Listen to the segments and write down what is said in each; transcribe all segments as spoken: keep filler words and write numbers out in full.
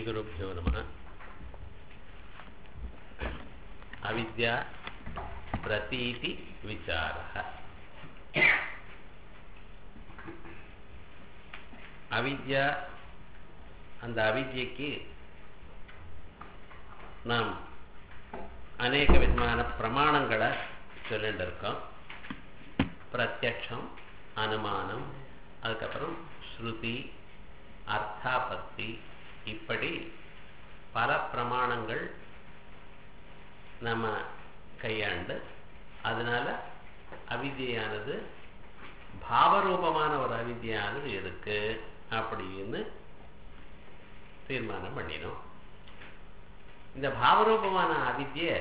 श्रीगुरुभ्यो नमः। अविद्या प्रतीति विचारः। अविद्या அந்த அவித்யைக்கு நாம் அநேக விதமான பிரமாணங்களை சொல்லிட்டு இருக்கோம். பிரத்யக்ஷம், அனுமானம், அதுக்கப்புறம் ஸ்ருதி, அர்த்தாபத்தி, இப்படி பல பிரமாணங்கள் நம்ம கையாண்டு அதனால அவித்யானது பாவரூபமான ஒரு அவித்யானது இருக்கு அப்படின்னு தீர்மானம் பண்ணினோம். இந்த பாவரூபமான அவித்யை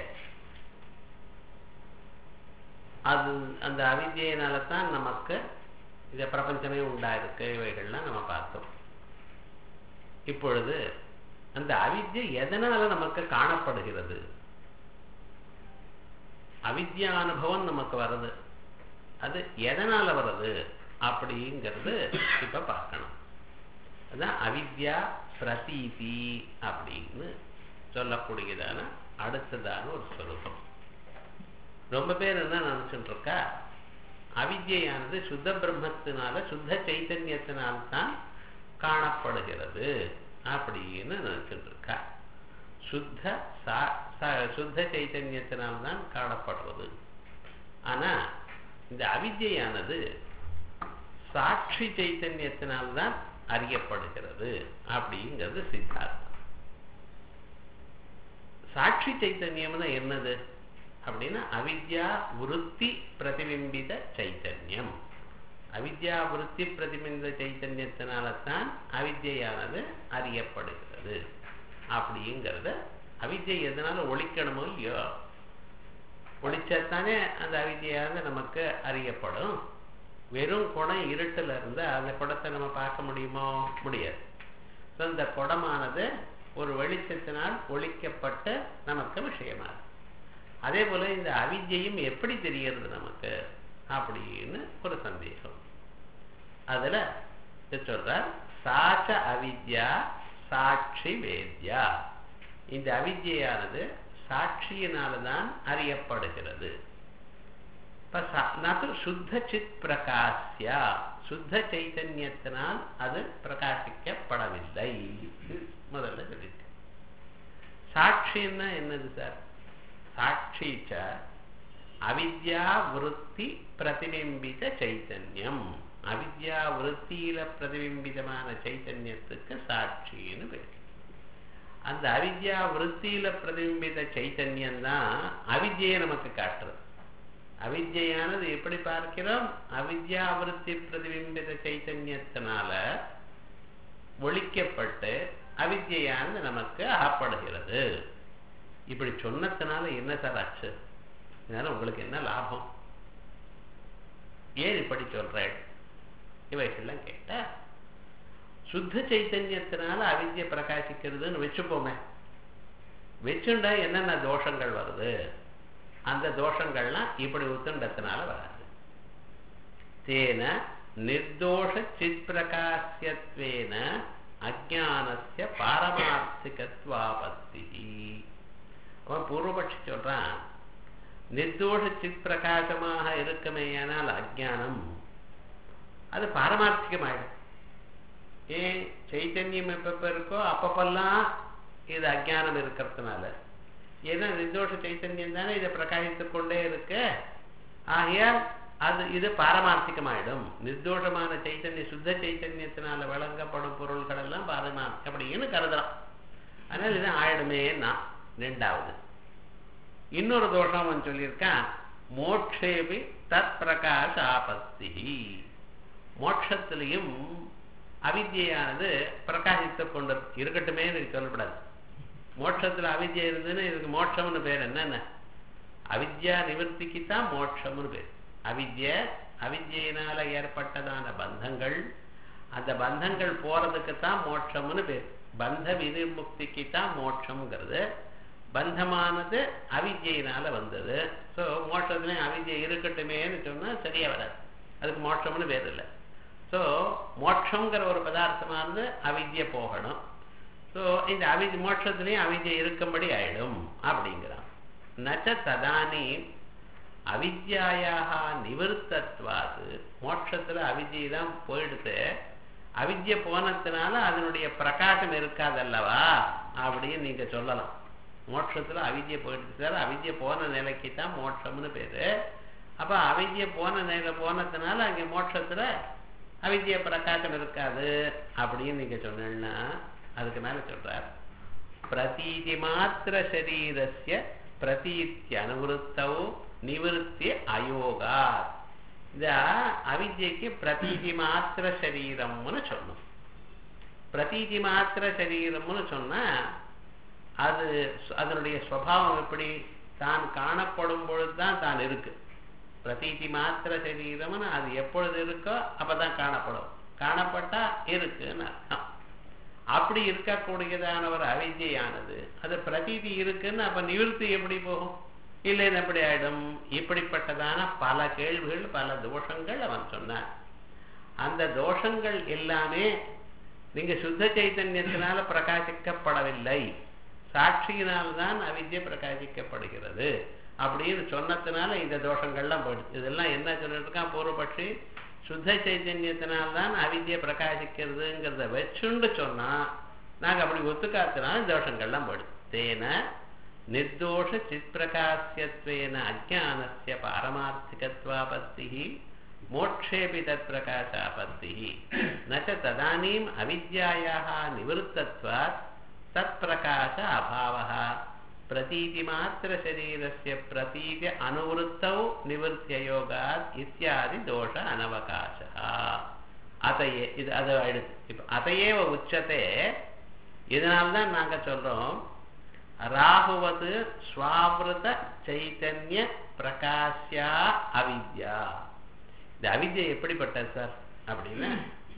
அது அந்த அவித்யினால தான் நமக்கு இந்த பிரபஞ்சமே உண்டாயிருக்கு, இவைகள்லாம் நம்ம பார்த்தோம். இப்பொழுது அந்த அவித்யை எதனால நமக்கு காணப்படுகிறது, அவித்யா அனுபவம் நமக்கு வருது, அது எதனால வருது அப்படிங்கிறது இப்ப பார்க்கணும். அதான் அவித்யா பிரதீதி அப்படின்னு சொல்லக்கூடியதான அடுத்ததான ஒரு சொரூபம். ரொம்ப பேர் என்ன நினைச்சுட்டு இருக்கா, அவித்யானது சுத்த பிரம்மத்தினால சுத்த சைத்தன்யத்தினால்தான் காணப்படுகிறது அப்படின்னு நினைச்சுட்டு இருக்கா. சுத்த சுத்த சைத்தன்யத்தினால்தான் காணப்படுறது. ஆனா இந்த அவித்யானது சாட்சி சைத்தன்யத்தினால்தான் அறியப்படுகிறது அப்படிங்கிறது சித்தாந்தம். சாட்சி சைத்தன்யம்னா என்னது அப்படின்னா அவித்யா விருத்தி பிரதிபிம்பித சைத்தன்யம். அவித்யா விருத்தி பிரதிபிம்பித சைத்தன்யத்தினால்தான் அவித்யானது அறியப்படுகிறது அப்படிங்கிறத. அவித்யை எதனால ஒழிக்கணுமோ இல்லையோ, ஒழிச்சாத்தானே அந்த அவித்யானது நமக்கு அறியப்படும். வெறும் குடம் இருட்டில் இருந்து அந்த குடத்தை நம்ம பார்க்க முடியுமோ? முடியாது. ஸோ இந்த குடமானது ஒரு வெளிச்சத்தினால் ஒழிக்கப்பட்டு நமக்கு விஷயமாகும். அதே போல இந்த அவித்யையும் எப்படி தெரிகிறது நமக்கு அப்படின்னு ஒரு சந்தேகம். அதுல சொல்றார், சாட்ச அவித்யா சாட்சி வேத்யா. இந்த அவித்யானது சாட்சியினால்தான் அறியப்படுகிறது. சுத்த சித் பிரகாசியா, சுத்த சைத்தன்யத்தினால் அது பிரகாசிக்கப்படவில்லை. முதல்ல சொல்லிட்டு சாட்சின்னா என்னது சார்? சாட்சிச்ச அவித்யா விருத்தி பிரதிபிம்பித சைத்தன்யம். அவித்யா விருத்தியில பிரதிபிம்பிதமான சைத்தன்யத்துக்கு சாட்சின்னு பேர். அந்த அவித்யா விருத்தியில பிரதிபிம்பித சைத்தன்யம் தான் அவித்யை நமக்கு காட்டுறது. அவித்யானது எப்படி பார்க்கிறோம்? அவித்யா விருத்தி பிரதிபிம்பித சைத்தன்யத்தினால ஒழிக்கப்பட்டு அவித்யானது நமக்கு அகப்படுகிறது. இப்படி சொன்னதுனால என்ன சார் ஆச்சு? இதனால உங்களுக்கு என்ன லாபம்? ஏன் இப்படி சொல்றேன்? இவைகள்லாம் கேட்ட சுத்த சைத்தன்யத்தினால அவித்யை பிரகாசிக்கிறதுன்னு வச்சுப்போமே. வச்சுண்டா என்னென்ன தோஷங்கள் வருது? அந்த தோஷங்கள்லாம் இப்படி உத்துண்டத்தினால வராது. தேன நிர்தோஷ சித் பிரகாசியத்வேன அஜ்ஞானஸ்ய பாரமார்த்திகத்வாபத்தி. அவன் பூர்வபட்சி சொல்றான், நிர்தோஷ சித் பிரகாசமாக இருக்குமேயானால் அஜ்ஞானம் அது பாரமார்த்திகமாயிடும். ஏன்? சைத்தன்யம் எப்பப்ப இருக்கோ அப்பப்பெல்லாம் இது அஜ்ஞானம் இருக்கிறதுனால. ஏன்னா நிர்தோஷ சைத்தன்யம் தானே இதை பிரகாசித்துக் கொண்டே இருக்கு. ஆகையால் அது இது பாரமார்த்திகமாயிடும். நிர்தோஷமான சைத்தன்ய சுத்த சைத்தன்யத்தினால வழங்கப்படும் பொருள்கள் எல்லாம் பாரமார்த்திகம் அப்படின்னு கருதுறான். அதனால இது ஆயிடுமேன்னா. ரெண்டாவது இன்னொரு தோஷம் அவன் சொல்லியிருக்கான், மோட்சேபி தத் பிரகாச ஆபத்தி. மோட்சத்திலையும் அவித்யானது பிரகாசித்துக் கொண்டு இருக்கட்டுமே சொல்லப்படாது. மோட்சத்துல அவித்யா இருந்ததுன்னு இதுக்கு மோட்சம்னு பேர். என்னென்ன அவித்யா நிவர்த்திக்குத்தான் மோட்சம்னு பேர். அவித்யா அவித்யினால ஏற்பட்டதான பந்தங்கள், அந்த பந்தங்கள் போறதுக்குத்தான் மோட்சம்னு பேர். பந்த விதிமுக்திக்குத்தான் மோட்சம்ங்கிறது. பந்தமானது அவித்யினால வந்தது. ஸோ மோட்சத்துலேயும் அவித்யை இருக்கட்டுமேன்னு சொன்னா சரியா வராது. அதுக்கு மோட்சம்னு பேர் இல்லை. ஸோ மோட்சங்கிற ஒரு பதார்த்தமானது அவித்யை போகணும். ஸோ இந்த அவிஜ் மோட்சத்திலையும் அவிஜை இருக்கும்படி ஆயிடும் அப்படிங்கிறான். நச்ச ததானி அவித்யாயாக நிவர்த்தத்வாது, மோட்சத்துல அவிஜை தான் போயிடுத்து, அவித்யை போனதுனால அதனுடைய பிரகாசம் இருக்காதல்லவா அப்படின்னு நீங்க சொல்லலாம். மோட்சத்துல அவித்யை போயிடுச்சு சார், அவித்யை போன நிலைக்கு தான் மோட்சம்னு பேரு. அப்ப அவித்யை போன நிலை போனதுனால அங்கே மோட்சத்துல அவித்ய பிரகாசம் இருக்காது அப்படின்னு நீங்க சொன்னா, அதுக்கு மேல சொல்றார் பிரதீதி மாத்திர சரீரஸ்ய பிரதீத்தி அனுவருத்தௌ நிவர்த்தி அயோகா. இந்த அவித்யக்கு பிரதீதி மாத்திர சரீரம்னு சொன்னோம். பிரதீதி மாத்திர சரீரம்னு சொன்னா அது அதனுடைய சுபாவம் எப்படி, தான் காணப்படும் பொழுதுதான் தான் இருக்கு. பிரதீதி மாத்திர சரீரம்னு அது எப்பொழுது இருக்கோ அப்பதான் காணப்படும், காணப்பட்டா இருக்குன்னு அர்த்தம். அப்படி இருக்கக்கூடியதான ஒரு அவித்யானது அது பிரதீதி இருக்குன்னு அப்ப நிவர்த்தி எப்படி போகும், இல்லைன்னு எப்படி ஆயிடும்? இப்படிப்பட்டதான பல கேள்விகள் பல தோஷங்கள் அவன் சொன்னான். அந்த தோஷங்கள் எல்லாமே நீங்க சுத்த சைத்தன்யத்தினால பிரகாசிக்கப்படவில்லை, சாட்சியினால்தான் அவித்யை பிரகாசிக்கப்படுகிறது அப்படின்னு சொன்னதுனால இந்த தோஷங்கள்லாம் போயிடுச்சு. இதெல்லாம் என்ன சொல்லிட்டு இருக்கான் பூர்வபட்சி, சுத்த சைத்தன்யத்தினால்தான் அவித்யை பிரகாசிக்கிறதுங்கிறத வச்சுண்டு சொன்னா நாங்க அப்படி ஒத்துக்காத்தினால தோஷங்கள்லாம் போயிடுச்சு. தேன நிர்தோஷ சித் பிரகாசியத்வேன அஜ்ஞானஸ்ய பாரமார்த்திகத்வாபத்திஹி மோட்சேபி தத் பிரகாசாபத்திஹி ந ச ததானீம் அவித்யாயாஹ நிவர்த்தத்வாத் தத் பிரகாச அபாவஹ பிரதீதி மாத்திர சரீரஸ்ய பிரதீதி அனுவருத்தௌ நிவர்த்தியயோகாத் இத்தியாதி தோஷ அனவகாசः. அதையே இது அதை எடுத்து இப்ப அதையே உச்சத்தை. இதனால்தான் நாங்க சொல்றோம் ராகுவது ஸ்வாவிருத சைத்தன்ய பிரகாஷ்யா அவித்யா. இந்த அவித்யை எப்படிப்பட்டது சார் அப்படின்னா,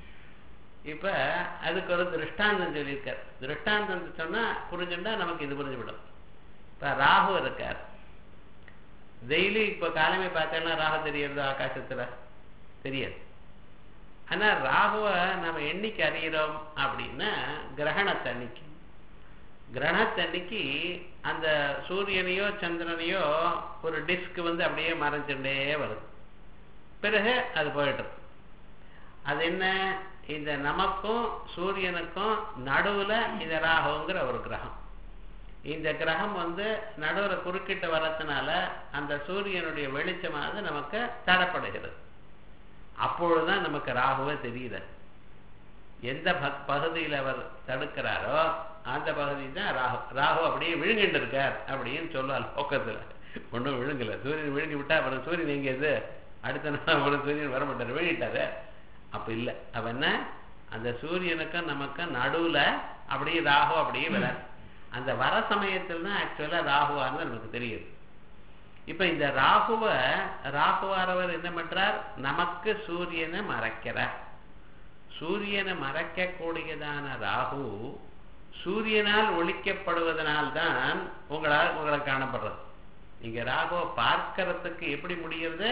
இப்ப அதுக்கு ஒரு திருஷ்டாந்தம் சொல்லியிருக்கார். திருஷ்டாந்தம் சொன்னா புரிஞ்சுட்டா நமக்கு இது புரிஞ்சுவிடும். இப்ப ராகு இருக்கார், டெய்லி இப்ப காலமே பார்த்தோம்னா ராகு தெரியறது ஆகாசத்துல தெரியாது. ஆனா ராகுவை நம்ம என்னைக்கு அறிகிறோம் அப்படின்னா கிரகணத்தன்னைக்கு. கிரகணத்தன்னைக்கு அந்த சூரியனையோ சந்திரனையோ ஒரு டிஸ்க் வந்து அப்படியே மறைஞ்சுட்டே வருது, பிறகு அது போயிட்டு. அது என்ன, இந்த நமக்கும் சூரியனுக்கும் நடுவுல இந்த ராகுங்கிற ஒரு கிரகம். இந்த கிரகம் வந்து நடுவுல குறுக்கிட்டு வரதுனால அந்த சூரியனுடைய வெளிச்சமானது நமக்கு தடப்படுகிறது. அப்பொழுதுதான் நமக்கு ராகுவே தெரியுது. எந்த பகுதியில் அவர் தடுக்கிறாரோ அந்த பகுதி தான் ராகு. ராகு அப்படியே விழுங்கிட்டு இருக்கார் அப்படின்னு சொல்லுவார் பக்கத்துல. ஒன்றும் விழுங்கல, சூரியன் விழுங்கி விட்டா அப்புறம் சூரியன் எங்க இது, அடுத்த நாள் அப்புறம் சூரியன் வர மாட்டார், விழுங்கிட்டாரு. அப்ப இல்லை, அவ என்ன அந்த சூரியனுக்கும் நமக்கும் நடுவுல அப்படியே ராகு அப்படியே வர. அந்த வர சமயத்தில் தான் ஆக்சுவலா ராகுவான்னு நமக்கு தெரியுது. இப்ப இந்த ராகுவ ராகுவாரவர் என்ன பண்றார், நமக்கு சூரியனை மறைக்கிறார். சூரியனை மறைக்கக்கூடியதான ராகு சூரியனால் ஒழிக்கப்படுவதனால்தான் உங்களால் உங்களை காணப்படுறது. நீங்க ராகுவை பார்க்கறதுக்கு எப்படி முடிகிறது,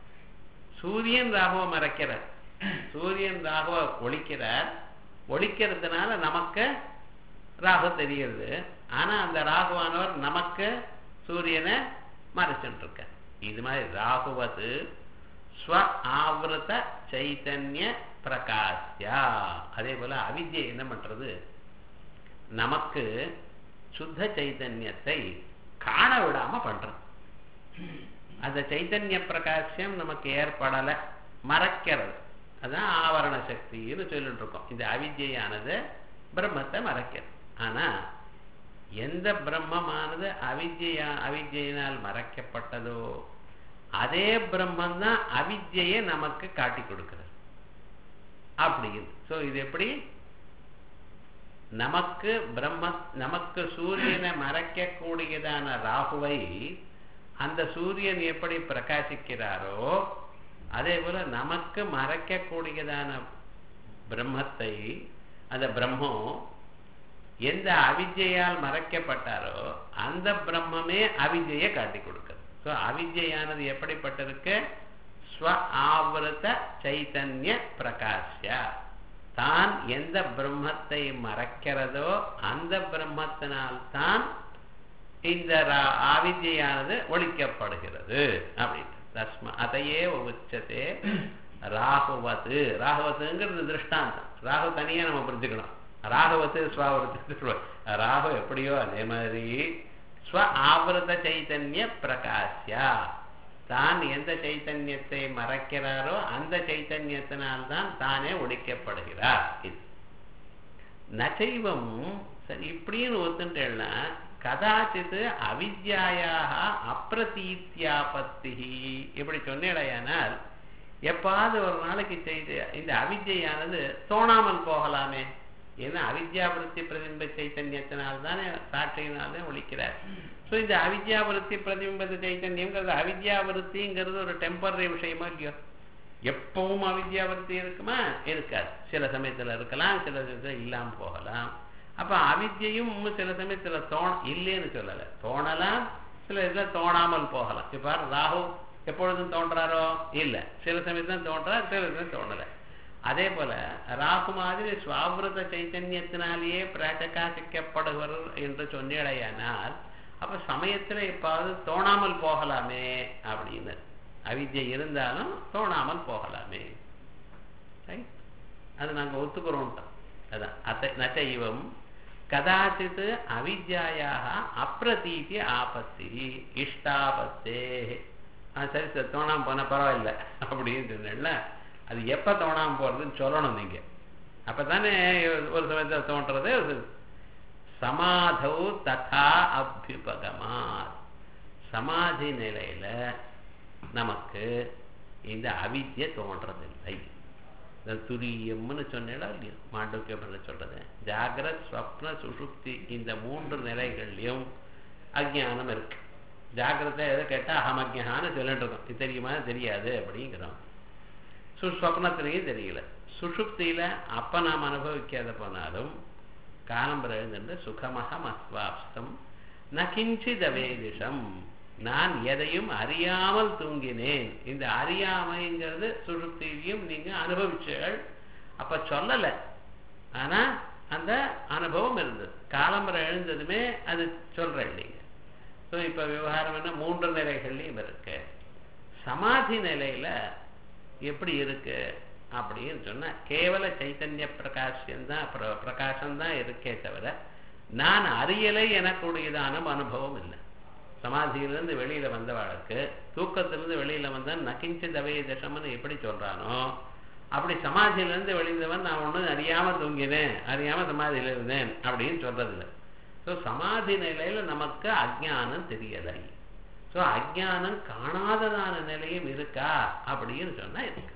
சூரியன் ராகுவை மறைக்கிறார், சூரியன் ராகுவை ஒழிக்கிறார், ஒழிக்கிறதுனால நமக்கு ராகு தெரிகிறது. ஆனா அந்த ராகுவானவர் நமக்கு சூரியனை மறைச்சுட்டு இருக்க. இது மாதிரி ராகுவது ஸ்வ ஆவிருத சைத்தன்ய பிரகாஷ்யா. அதே போல அவித்யை என்ன பண்றது, நமக்கு சுத்த சைத்தன்யத்தை காண விடாம பண்றது. அந்த சைத்தன்ய பிரகாசியம் நமக்கு ஏற்படலை, மறைக்கிறது. அதான் ஆவரண சக்தின்னு சொல்லிட்டு இருக்கோம். இந்த அவித்யானது பிரம்மத்தை மறைக்கிறது. ஆனா எந்த பிரம்மமானது அவித்யா அவித்யினால் மறைக்கப்பட்டதோ அதே பிரம்மம் தான் அவித்யை நமக்கு காட்டி கொடுக்கிறது. அப்படி ஸோ இது எப்படி, நமக்கு பிரம்ம நமக்கு சூரியனை மறைக்கக்கூடியதான ராகுவை அந்த சூரியன் எப்படி பிரகாசிக்கிறாரோ அதே போல நமக்கு மறைக்கக்கூடியதான பிரம்மத்தை அந்த பிரம்மம் எந்த அவித்யால் மறைக்கப்பட்டாரோ அந்த பிரம்மமே அவித்யை காட்டி கொடுக்கிறது. ஸோ அவித்யானது எப்படிப்பட்டிருக்கு, ஸ்வ ஆவிருத சைத்தன்ய பிரகாஷ்யா. தான் எந்த பிரம்மத்தை மறைக்கிறதோ அந்த பிரம்மத்தினால்தான் இந்த அவித்யானது ஒழிக்கப்படுகிறது அப்படின்னு. தஸ்மா அதையே உச்சதே ராகுவத்து. ராகுவத்துங்கிறது திருஷ்டாந்தம். ராகு தனியா நம்ம புரிஞ்சுக்கணும். ராகவத்து ஸ்வாவிரத்து. ராகு எப்படியோ அதே மாதிரி ஸ்வ ஆவிரத சைத்தன்ய பிரகாஷ்யா, தான் எந்த சைத்தன்யத்தை மறைக்கிறாரோ அந்த சைத்தன்யத்தினால்தான் தானே ஒழிக்கப்படுகிறார். இது நச்சைவம். சரி, இப்படின்னு ஒத்துட்டேன்னா கதாச்சித் அவித்யாயாக அப்பிரதீத்யாபத்தி இப்படி சொன்னேடையானால் எப்பாவது ஒரு நாளைக்கு செய்து இந்த அவித்யானது தோணாமல் போகலாமே. ஏன்னா அவித்யாவிருத்தி பிரதிபிம்ப சைத்தன்யத்தினால்தானே சாட்சியினால்தான் ஒழிக்கிறார். ஸோ இந்த அவித்யாவிருத்தி பிரதிபிம்ப சைத்தன்யம்ங்கிறது அவித்யாவிருத்திங்கிறது ஒரு டெம்பரரி விஷயமா இல்லையோ? எப்பவும் அவித்யாவிருத்தி இருக்குமா? இருக்காது. சில சமயத்தில் இருக்கலாம், சில சமயத்தில் இல்லாமல் போகலாம். அப்ப அவித்யையும் சில சமயத்துல தோண இல்லைன்னு சொல்லல, தோணலாம், சில இதுல தோணாமல் போகலாம். இப்ப ராகு எப்பொழுதும் தோன்றாரோ? இல்ல, சில சமயத்துல தோன்றார், சில சமயம் தோணல. அதே போல ராகு மாதிரி சுவாவிரத சைத்தன்யத்தினாலேயே பிரகாசிக்கப்படுவர் என்று சொன்னேடையானால் அப்ப சமயத்துல எப்பாவது தோணாமல் போகலாமே அப்படின்னு. அவித்யை இருந்தாலும் தோணாமல் போகலாமே. அது நாங்க ஒத்துக்கிறோம். அதான் அத்த நச்சைவம் கதாச்சித் அவித்யாயாக அப்பிரதீதி ஆபத்தி இஷ்டாபத்தே. சரி சார், தோணாம போன பரவாயில்ல அப்படின்னு சொன்னேன்ல, அது எப்ப தோணாம போறதுன்னு சொல்லணும் நீங்க. அப்பதானே ஒரு சமயத்தில் தோன்றது. சமாதௌ ததா அபியுபகமா. சமாதி நிலையில நமக்கு இந்த அவித்யை தோன்றதில்லை. துரியம்னு சொன்னா இல்லையா மாண்டூக்கியம் சொல்றது. ஜாகிரத் ஸ்வப்ன சுஷுப்தி இந்த மூன்று நிலைகள்லையும் அஜ்ஞானம் இருக்கு. ஜாகிரதை எதை கேட்டா அகம் அஜ்ஞான்னு சொல்லிட்டு இருக்கோம். இது தெரியுமா? தெரியாது அப்படிங்கிறோம். சுஸ்வப்னத்திலையும் தெரியல. சுஷுப்தியில அப்ப நாம் அனுபவிக்காத போனாலும் காலம்பர எழுந்து சுகமகம் அஸ்வாப்சம் நகிஞ்சிதவேதிஷம், நான் எதையும் அறியாமல் தூங்கினேன். இந்த அறியாமைங்கிறது சுஷுப்தியிலையும் நீங்க அனுபவிச்சீர்கள். அப்ப சொல்லல, ஆனா அந்த அனுபவம் இருந்தது. காலம்பரை எழுந்ததுமே அது சொல்றேன் நீங்க. ஸோ இப்ப விவகாரம் என்ன, மூன்று நிலைகள்லையும் இருக்கு. சமாதி நிலையில எப்படி இருக்கு அப்படின்னு சொன்னா கேவல சைத்தன்ய பிரகாசம்தான் பிரகாசம்தான் இருக்கே தவிர நான் அறியலை எனக்குடையதான அனுபவம் இல்லை. சமாதியிலிருந்து வெளியில வந்தவாளுக்கு தூக்கத்திலிருந்து வெளியில வந்த நகிஞ்ச தவைய தசம்னு எப்படி சொல்றானோ அப்படி சமாதியிலிருந்து வெளியிலவன் நான் ஒன்றும் அறியாம தூங்கினேன், அறியாம சமாதியில இருந்தேன் அப்படின்னு சொல்றதில்லை. ஸோ சமாதி நிலையில நமக்கு அஜ்ஞானம் தெரியலை. ஸோ அஜ்ஞானம் காணாததான நிலையும் இருக்கா அப்படின்னு சொன்னா இருக்குதான்.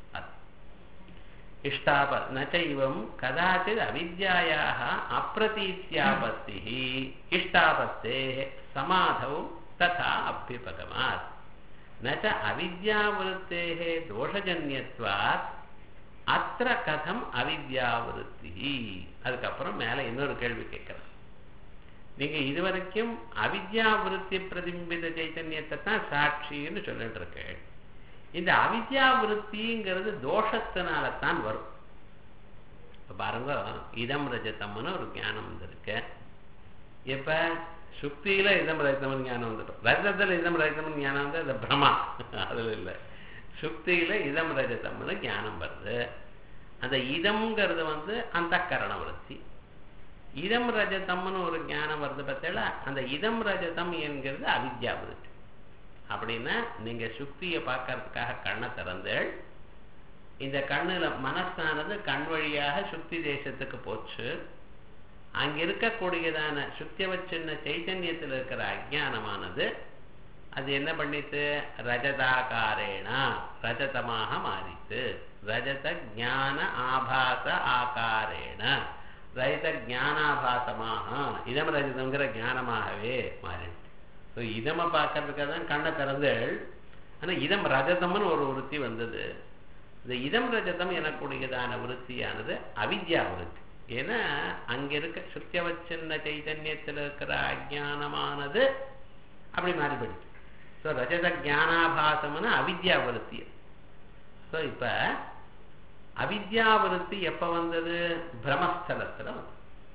இஷ்டாப நச்சைவம் கதாச்சித் அவித்யாயாக அப்பிரதீத்யாபத்தி இஷ்டாபத்தே சமாதௌ ததா அபியுபகமாத் நச்ச அவித்யாவிருத்தேஹ தோஷஜன்யத்வாத் அத்திர கதம் அவித்யாவிருத்தி. அதுக்கப்புறம் மேல இன்னொரு கேள்வி கேட்கிறேன். நீங்க இதுவரைக்கும் அவித்யாவிருத்தி பிரதிபிம்பித சைத்தன்யத்தை தான் சாட்சின்னு சொல்லிட்டு இருக்க. இந்த அவித்யாவிருத்திங்கிறது தோஷத்தினால்தான் வரும். இப்ப பாருங்க, இதம் ரஜதம்னு ஒரு ஞானம் வந்திருக்கு. இப்ப சுக்தியில இதம் ரஜதம்னு ஞானம் வந்துடும். ரஜத்துல இதம் ரஜதம்னு ஞானம் வந்து அது பிரமா, அதுல இல்லை. சுக்தியில இதம் ரஜதம்னு ஞானம் வருது. அந்த இதம்ங்கிறது வந்து அந்த கரண விருத்தி. இதம் ரஜதம்னு ஒரு ஞானம் வருது பார்த்தா, அந்த இதம் ரஜதம் என்கிறது அவித்யாவிருத்தி. அப்படின்னா நீங்க சுக்தியை பார்க்கறதுக்காக கண்ணை திறந்து இந்த கண்ணுல மனசானது கண் வழியாக சுக்தி தேசத்துக்கு போச்சு. அங்க இருக்கக்கூடியதான சுத்தியவச்சின்ன சைத்தன்யத்தில் இருக்கிற அஜ்ஞானமானது அது என்ன பண்ணிட்டு ரஜதாகாரேனா ரஜதமாக மாறித்து. ரஜத ஞான ஆபாச ஆகாரேன ரஜத ஞானாபாசமாக இதம் ரஜதங்கிற ஞானமாகவே மாறிட்டு. ஸோ இதமை பார்க்கறதுக்காக தான் கண்ணை திறந்து. ஆனால் இதம் ரஜதம்னு ஒரு விருத்தி வந்தது. இந்த இதம் ரஜதம் எனக்கூடியதான விருத்தியானது அவித்யா விருத்தி. ஏன்னா அங்க இருக்க சுத்தியவச்சின்ன சைதன்யத்தில் இருக்கிற அஜானமானது அப்படி மாறிபடுச்சு. ஸோ ரஜத ஜானாபாசம்னு அவித்யா விருத்தி. ஸோ இப்ப அவித்யாவிருத்தி எப்ப வந்தது? பிரமஸ்தலத்துல வந்து.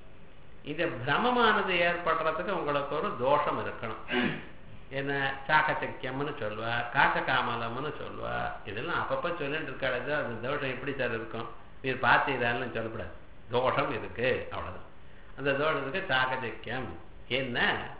இந்த பிரமமானது ஏற்படுறதுக்கு உங்களுக்கு ஒரு தோஷம் இருக்கணும். என்ன சாக்கச்சக்கியம்னு சொல்லுவா, காச்சகாமலம்னு சொல்லுவா, இதெல்லாம் அப்பப்ப சொல்லிட்டு இருக்காது. அந்த தோஷம் எப்படி சார் இருக்கும்? நீர் பார்த்தீரான்னு சொல்லக்கூடாது. தோஷம் இருக்கு, அவ்வளவுதான். அந்த தோஷத்துக்கு சாக்கச்சக்கியம். என்ன,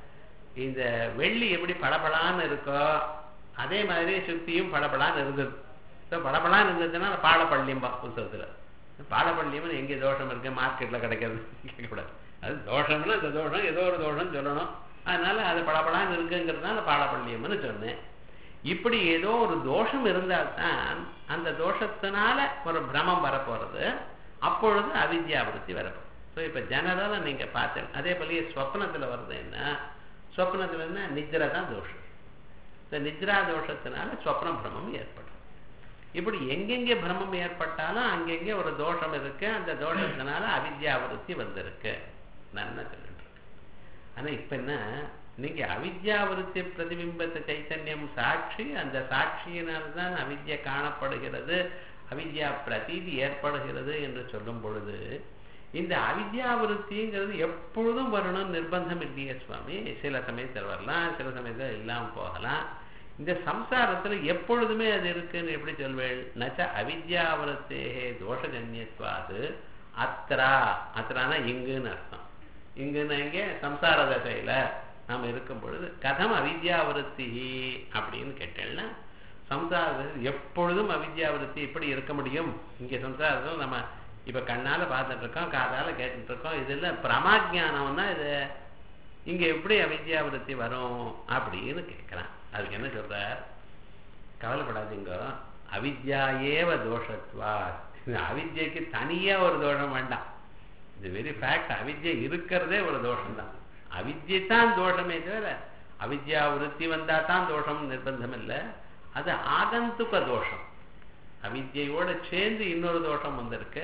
இந்த வெள்ளி எப்படி பளபளான்னு இருக்கோ அதே மாதிரி சுத்தியும் பளபளான்னு இருந்தது. பளபளான்னு இருந்ததுன்னா பாலப்பள்ளியம்பா புத்தகத்துல. பாலப்பள்ளியம்னு எங்கே தோஷம் இருக்கு? மார்க்கெட்ல கிடைக்கிறது கேட்கக்கூடாது. அது தோஷம்னா இந்த தோஷம் ஏதோ ஒரு தோஷம் சொல்லணும். அதனால அது பளபளான்னு இருக்குங்கிறதுனால பாலப்பள்ளியம்னு சொன்னேன். இப்படி ஏதோ ஒரு தோஷம் இருந்தால்தான் அந்த தோஷத்தினால ஒரு பிரமம் வரப்போறது. அப்பொழுது அவித்யாவிருத்தி வரப்போம். ஸோ இப்போ ஜெனரலாக நீங்க பார்த்தேன். அதே போலயே ஸ்வப்னத்துல வருது. என்ன ஸ்வப்னத்துல என்ன? நித்ரா தான் தோஷம். இந்த நித்ரா தோஷத்தினால ஸ்வப்ன பிரமம் ஏற்படும். இப்படி எங்கெங்கே பிரமம் ஏற்பட்டாலும் அங்கெங்கே ஒரு தோஷம் இருக்கு. அந்த தோஷத்தினால அவித்யாவிருத்தி வந்திருக்கு. நல்லா சொல்லிட்டு இருக்கு. ஆனா இப்ப என்ன, நீங்க அவித்யாவிருத்தி பிரதிபிம்பத்தை சைத்தன்யம் சாட்சி, அந்த சாட்சியினால்தான் அவித்யா காணப்படுகிறது, அவித்யா பிரதீதி ஏற்படுகிறது என்று சொல்லும் பொழுது இந்த அவித்யாவிருத்திங்கிறது எப்பொழுதும் வரணும் நிர்பந்தம் இல்லையே சுவாமி. சில சமயத்தில் வரலாம், சில சமயத்தில் இல்லாமல் போகலாம். இந்த சம்சாரத்துல எப்பொழுதுமே அது இருக்குன்னு எப்படி சொல்வேள்? நச்ச அவித்யாவிருத்தே தோஷஜன்யத்வாது அத்ரா. அத்ரானா இங்குன்னு அர்த்தம். இங்குன்னு இங்கே சம்சார தசையில நாம் இருக்கும் பொழுது கதம் அவித்யாவிருத்தி அப்படின்னு கேட்டேன்னா, சம்சாரத்தில் எப்பொழுதும் அவித்யாவிருத்தி எப்படி இருக்க முடியும்? இங்கே சம்சாரத்தில் நம்ம இப்ப கண்ணால பார்த்துட்டு இருக்கோம், காதால கேட்டுட்டு இருக்கோம். இதுல பிரமாஜானம்னா இது இங்க எப்படி அவித்யாவிருத்தி வரும் அப்படின்னு கேட்கிறான். அதுக்கு என்ன சொல்றார்? கவலைப்படாதீங்க, அவித்யாயேவ தோஷத்வா. அவித்யக்கு தனியா ஒரு தோஷம் வேண்டாம். இது வெரி ஃபேக்ட். அவித்யை இருக்கிறதே ஒரு தோஷம் தான். அவித்யை தான் தோஷமே தவிர அவித்யா விருத்தி வந்தா தான் தோஷம் நிர்பந்தம் இல்லை. அது ஆகந்துக தோஷம். அவித்யோட சேர்ந்து இன்னொரு தோஷம் வந்திருக்கு.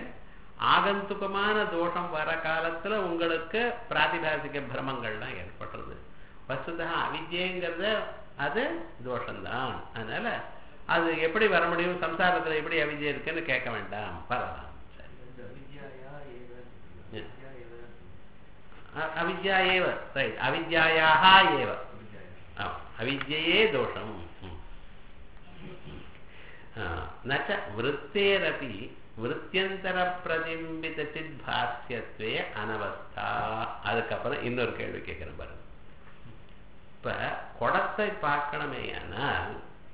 ஆகந்துகமான தோஷம் வர காலத்துல உங்களுக்கு பிராதிபாசிக பிரமங்கள்லாம் ஏற்படுறது. வஸ்துதா அவித்யங்கிறது அது தோஷம்தான். அதனால அது எப்படி வர முடியும்? சம்சாரத்துல எப்படி அவித்யை இருக்குன்னு கேட்க வேண்டாம், வரலாம். அவித்யா ஏவ, ரைட், அவித்யாயாக ஏவ. அவித்யே தோஷம். நச்ச விருத்தேரபி விருத்தியந்தர பிரதிபித சித்பாஸ்யத்வே அனவஸ்தா. அதுக்கப்புறம் இன்னொரு கேள்வி கேட்கிறேன் பாருங்க. இப்ப குடத்தை பார்க்கணுமே ஆனால்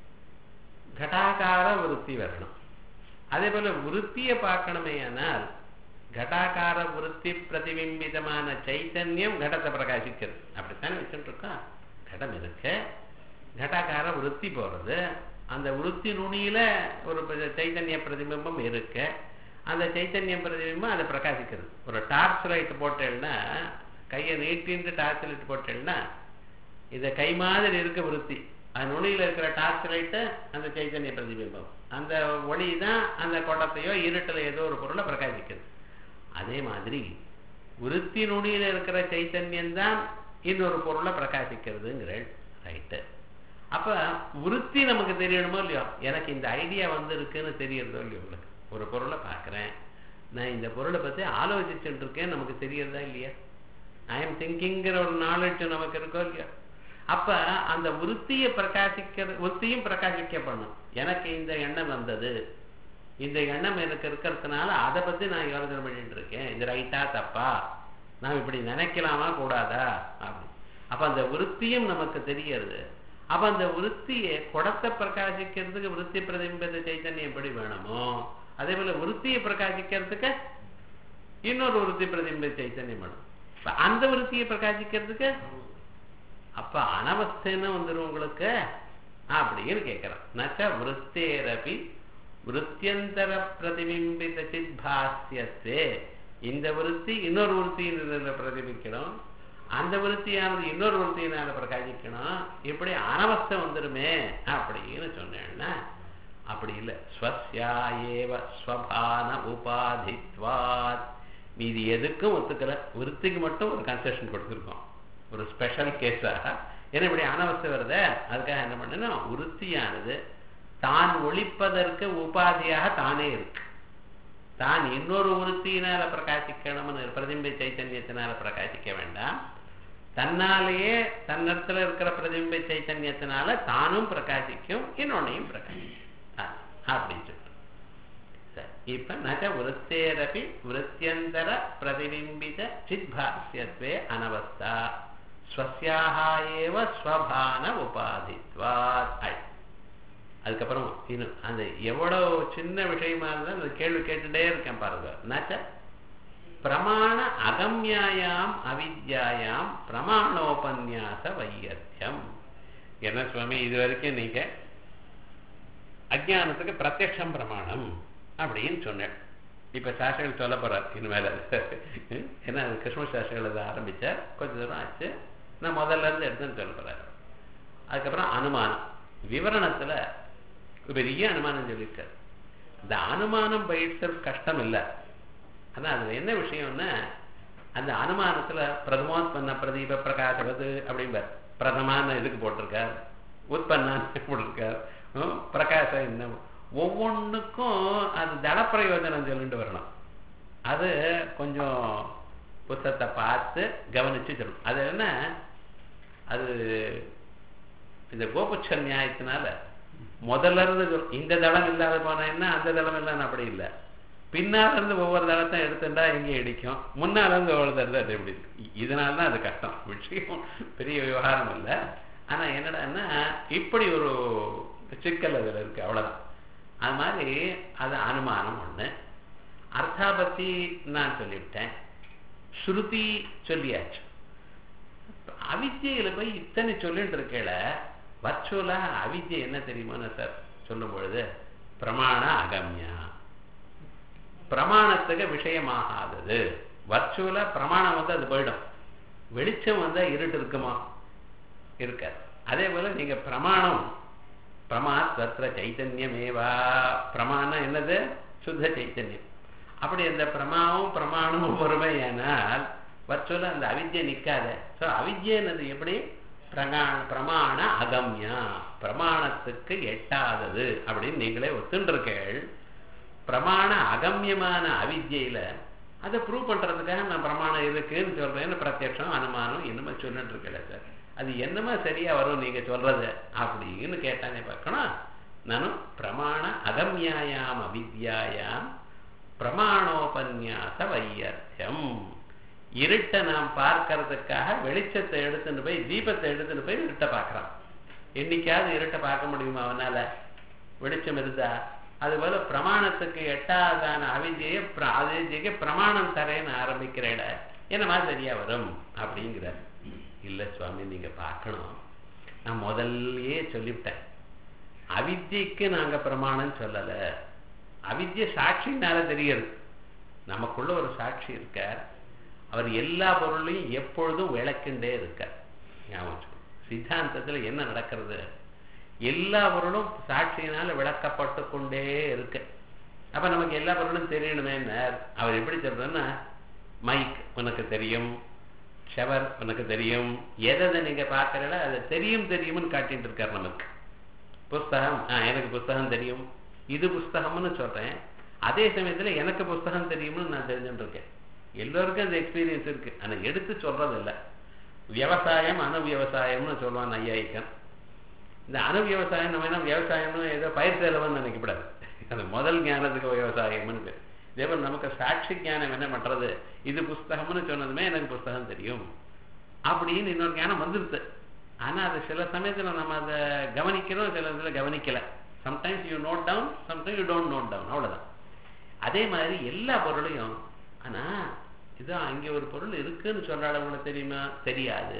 கடாகார விருத்தி வரணும். அதே போல விருத்தியை பார்க்கணுமே ஆனால் கடாகார விருத்தி பிரதிபிம்பிதமான சைத்தன்யம் கடத்தை பிரகாசிக்கிறது. அப்படித்தானே வச்சுட்டு இருக்கோம். கடம் இருக்கு, கடாகார விருத்தி போறது, அந்த விருத்தி நுனியில ஒரு சைத்தன்ய பிரதிபிம்பம் இருக்கு. அந்த சைத்தன்ய பிரதிபிம்பம் அதை பிரகாசிக்கிறது. ஒரு டார்ச் லைட் போட்டேன்னா, கையை நீட்டின்னு டார்ச் லைட் போட்டேன்னா இதை கை மாதிரி இருக்க விருத்தி, அது நுனியில இருக்கிற டார்ச் லைட்டு அந்த சைத்தன்ய பிரதிபிம்பம், அந்த ஒளி தான் அந்த குடத்தையோ இருட்டில் ஏதோ ஒரு பொருளை பிரகாசிக்கிறது. அதே மாதிரி விருத்தி நுனியில இருக்கிற சைத்தன்யம் தான் இன்னொரு பொருளை பிரகாசிக்கிறதுங்கிற ரைட்டு. அப்ப விருத்தி நமக்கு தெரியணுமோ இல்லையோ? எனக்கு இந்த ஐடியா வந்து இருக்குன்னு தெரியறதோ இல்லையோ? உங்களுக்கு ஒரு பொருளை பார்க்குறேன், நான் இந்த பொருளை பற்றி ஆலோசிச்சுட்டு இருக்கேன், நமக்கு தெரியறதா இல்லையா? ஐ எம் திங்கிங்கிற ஒரு நாலேஜ் நமக்கு இருக்கோ இல்லையா? அப்ப அந்த விருத்தியை பிரகாசிக்கிற விருத்தியும் பிரகாசிக்க பண்ணும். எனக்கு இந்த எண்ணம் வந்தது, இந்த எண்ணம் எனக்கு இருக்கிறதுனால அதை பத்தி நான் யோசனை பண்ணிட்டு இருக்கேன், இது ரைட்டா தப்பா, நான் இப்படி நினைக்கலாமா கூடாதா அப்படி. அப்ப அந்த விருத்தியும் நமக்கு தெரியறது. அப்ப அந்த விருத்தியை குடத்தை பிரகாசிக்கிறதுக்கு விருத்தி பிரதிபிம்பத சைத்தன்யம் எப்படி வேணுமோ, அதே போல விருத்தியை பிரகாசிக்கிறதுக்கு இன்னொரு விருத்தி பிரதிபிம்ப சைத்தன்யம் வேணும். அந்த விருத்தியை பிரகாசிக்கிறதுக்கு அப்ப அனவஸ்தைன்னு வந்துடும் உங்களுக்கு அப்படின்னு கேட்கிறான். நச்ச விருத்தேரபி விருத்தியந்தர பிரதிபிம்பித சித்பாஸ்யத்வே. இந்த விருத்தி இன்னொரு விருத்தியில பிரதிபிக்கணும், அந்த விருத்தியானது இன்னொரு விருத்தியினால பிரகாசிக்கணும். இப்படி அனவஸ்தை வந்துருமே அப்படின்னு சொன்னேன்னா அப்படி இல்லை. ஸ்வஸ்யாயேவ ஸ்வபான உபாதித்வாத். மீதி எதுக்கும் ஒத்துக்கல, விருத்திக்கு மட்டும் ஒரு கன்செஷன் கொடுத்துருக்கோம், ஒரு ஸ்பெஷல் கேஸா. ஏன்னா இப்படி அனவஸ்தை வருத, அதுக்காக என்ன பண்ணணும், விருத்தியானது தான் ஒழிப்பதற்கு உபாதியாக தானே இருக்கு. தான் இன்னொரு விருத்தியினால பிரகாசிக்கணும்னு பிரதிபிம்ப சைத்தன்யத்தினால பிரகாசிக்க வேண்டாம், தன்னாலேயே தன்னிடத்துல இருக்கிற பிரதிபிம்ப சைத்தன்யத்தினால தானும் பிரகாசிக்கும், இன்னொன்னையும் பிரகாசிக்கும் அப்படின்னு சொல்லிட்டு. இப்ப நக விருத்தேரபி விருத்தியந்தர பிரதிபிம்பித சித்பாஸ்யத்வே அனவஸ்தா ஸ்வஸ்யாஹ ஏவ ஸ்வபான உபாதித்வாத். அதுக்கப்புறம் இன்னும் அந்த எவ்வளவு சின்ன விஷயமா இருந்தால் அந்த கேள்வி கேட்டுட்டே இருக்கேன் பாருங்க. நச்ச பிரமாண அகம்யாயாம் அவித்யாயாம் பிரமாணோபன்யாச வையத்தியம். என்ன சுவாமி, இது வரைக்கும் நீங்க அஜானத்துக்கு பிரத்யக்ஷம் பிரமாணம் அப்படின்னு சொன்னேன். இப்ப சாஸ்திரங்கள் சொல்ல போறார் இனிமேல. ஏன்னா கிருஷ்ண சாஸ்திரங்கள் அதை ஆரம்பிச்சார், கொஞ்ச தூரம் ஆச்சு, நான் முதல்ல இருந்து எடுத்துன்னு சொல்ல போறாரு. அதுக்கப்புறம் அனுமானம் விவரணத்துல பெரிய அனுமானம் சொல்லியிருக்காரு. இந்த அனுமானம் பயிற்சல் கஷ்டம் இல்லை, ஆனா அதுல என்ன விஷயம்னா அந்த அனுமானத்துல பிரதமோத்பன்ன பிரதீப பிரகாசவது அப்படிம்பார். பிரதமான இதுக்கு போட்டிருக்கார், உற்பன்னான்னு போட்டிருக்கார், பிரகாசம் என்ன ஒவ்வொன்றுக்கும் அது தள பிரயோஜனம் சொல்லிட்டு வரணும். அது கொஞ்சம் புத்தகத்தை பார்த்து கவனிச்சு சொல்லணும். அது என்ன, அது இந்த கோபுச்ச நியாயத்தினால முதல்ல இருந்து இந்த தளம் இல்லாத போனா என்ன, அந்த தளம் இல்லைன்னு அப்படி இல்லை, பின்னால இருந்து ஒவ்வொரு தளத்தை எடுத்துட்டா எங்கே இடிக்கும், முன்னால இருந்து ஒவ்வொரு தடவை அது எப்படி இருக்கு. இதனால்தான் அது கஷ்டம். விஷயம் பெரிய விவகாரம் இல்லை, ஆனா என்னடான்னா இப்படி ஒரு சிக்கல் அதுல இருக்கு, அவ்வளவுதான். அது மாதிரி அது அனுமானம் ஒண்ணு. அர்த்தாபத்தி நான் சொல்லிவிட்டேன், ஸ்ருதி சொல்லியாச்சு. அவித்யில போய் இத்தனை சொல்லிட்டு இருக்கேள, வர்ச்சுவலா அவித்யை என்ன தெரியுமா சார் சொல்லும் பொழுது பிரமாண அகம்யா, பிரமாணத்துக்கு விஷயமாகாதது. வர்ச்சுவலா பிரமாணம் வந்து அது போயிடும், வெளிச்சம் வந்தா இருட்டு இருக்குமா, இருக்காது. அதே போல நீங்க பிரமாணம் பிரமாத் தத்ர சைத்தன்யமேவா, பிரமாணம் என்னது, சுத்த சைத்தன்யம். அப்படி அந்த பிரமாவும் பிரமாணமும் பொறுமையானால் வர்ச்சுவலா அந்த அவித்யை நிற்காத. ஸோ அவித்யனது எப்படி பிரகா பிரமாண அகம்யா, பிரமாணத்துக்கு எட்டாதது அப்படின்னு நீங்களே ஒத்துண்டிருக்கீள். பிரமாண அகம்யமான அவித்யில அதை ப்ரூவ் பண்றதுக்காக நான் பிரமாணம் இருக்குன்னு சொல்றேன்னு பிரத்யட்சம் அனுமானம் என்னமா சொல்லிட்டு இருக்கல சார், அது என்னமா சரியா வரும் நீங்க சொல்றது அப்படின்னு கேட்டானே பார்க்கணும். நானும் பிரமாண அகம்யாயாம் அவித்யாயாம் பிரமாணோபன்யாச வையர்த்தியம். இருட்டை நாம் பார்க்கறதுக்காக வெளிச்சத்தை எடுத்துட்டு போய் தீபத்தை எடுத்துட்டு போய் இருட்டை பார்க்கறான். என்னைக்காவது இருட்டை பார்க்க முடியுமா அவனால, வெளிச்சம் இருந்தா? அதுபோல பிரமாணத்துக்கு எட்டாதான அவித்யை அவித்யக்கு பிரமாணம் தரேன்னு ஆரம்பிக்கிறேட என்னமா சரியா வரும் அப்படிங்கிற. இல்ல சுவாமி, நீங்க பார்க்கணும், நான் முதல்லயே சொல்லிவிட்டேன், அவித்யக்கு நாங்க பிரமாணம் சொல்லல. அவித்ய சாட்சினால தெரியுது, நமக்குள்ள ஒரு சாட்சி இருக்கார், அவர் எல்லா பொருளையும் எப்பொழுதும் விளக்கின்றே இருக்கார். சித்தாந்தத்துல என்ன நடக்கிறது, எல்லா பொருளும் சாட்சியினால விளக்கப்பட்டு கொண்டே இருக்கு. அப்ப நமக்கு எல்லா பொருளும் தெரியணுமே. அவர் எப்படி சொல்றன்னா, மைக் உனக்கு தெரியும், ஷவர் உனக்கு தெரியும், எதை நீங்க பார்க்கறல அதை தெரியும் தெரியும்னு காட்டிட்டு இருக்காரு நமக்கு. புஸ்தகம், ஆஹ் எனக்கு புஸ்தகம் தெரியும், இது புஸ்தகம்னு சொல்றேன், அதே சமயத்துல எனக்கு புஸ்தகம் தெரியும்னு நான் தெரிஞ்சுட்டு இருக்கேன். எல்லோருக்கும் அந்த எக்ஸ்பீரியன்ஸ் இருக்கு, ஆனா எடுத்து சொல்றது இல்லை. விவசாயம் அணு விவசாயம்னு சொல்லுவான் ஐயாயிக்கம். இந்த அணு விவசாயம் நம்ம என்ன விவசாயம்னு ஏதோ பயிர் செலவுன்னு நினைக்கப்படாது, அது முதல் ஞானத்துக்கு விவசாயம்னு பேர். இதேபோல் நமக்கு சாட்சி ஞானம் என்ன பண்றது, இது புஸ்தகம்னு சொன்னதுமே எனக்கு புஸ்தகம் தெரியும் அப்படின்னு இன்னொரு ஞானம் வந்துருது. ஆனா அது சில சமயத்துல நம்ம அதை கவனிக்கிறோம், சில இடத்துல கவனிக்கல. Sometimes you note down, sometimes you don't note down, அவ்வளவுதான். அதே மாதிரி எல்லா பொருளையும், ஆனா இதான் அங்கே ஒரு பொருள் இருக்குன்னு சொல்ற அளவுக்கு தெரியுமா, தெரியாது.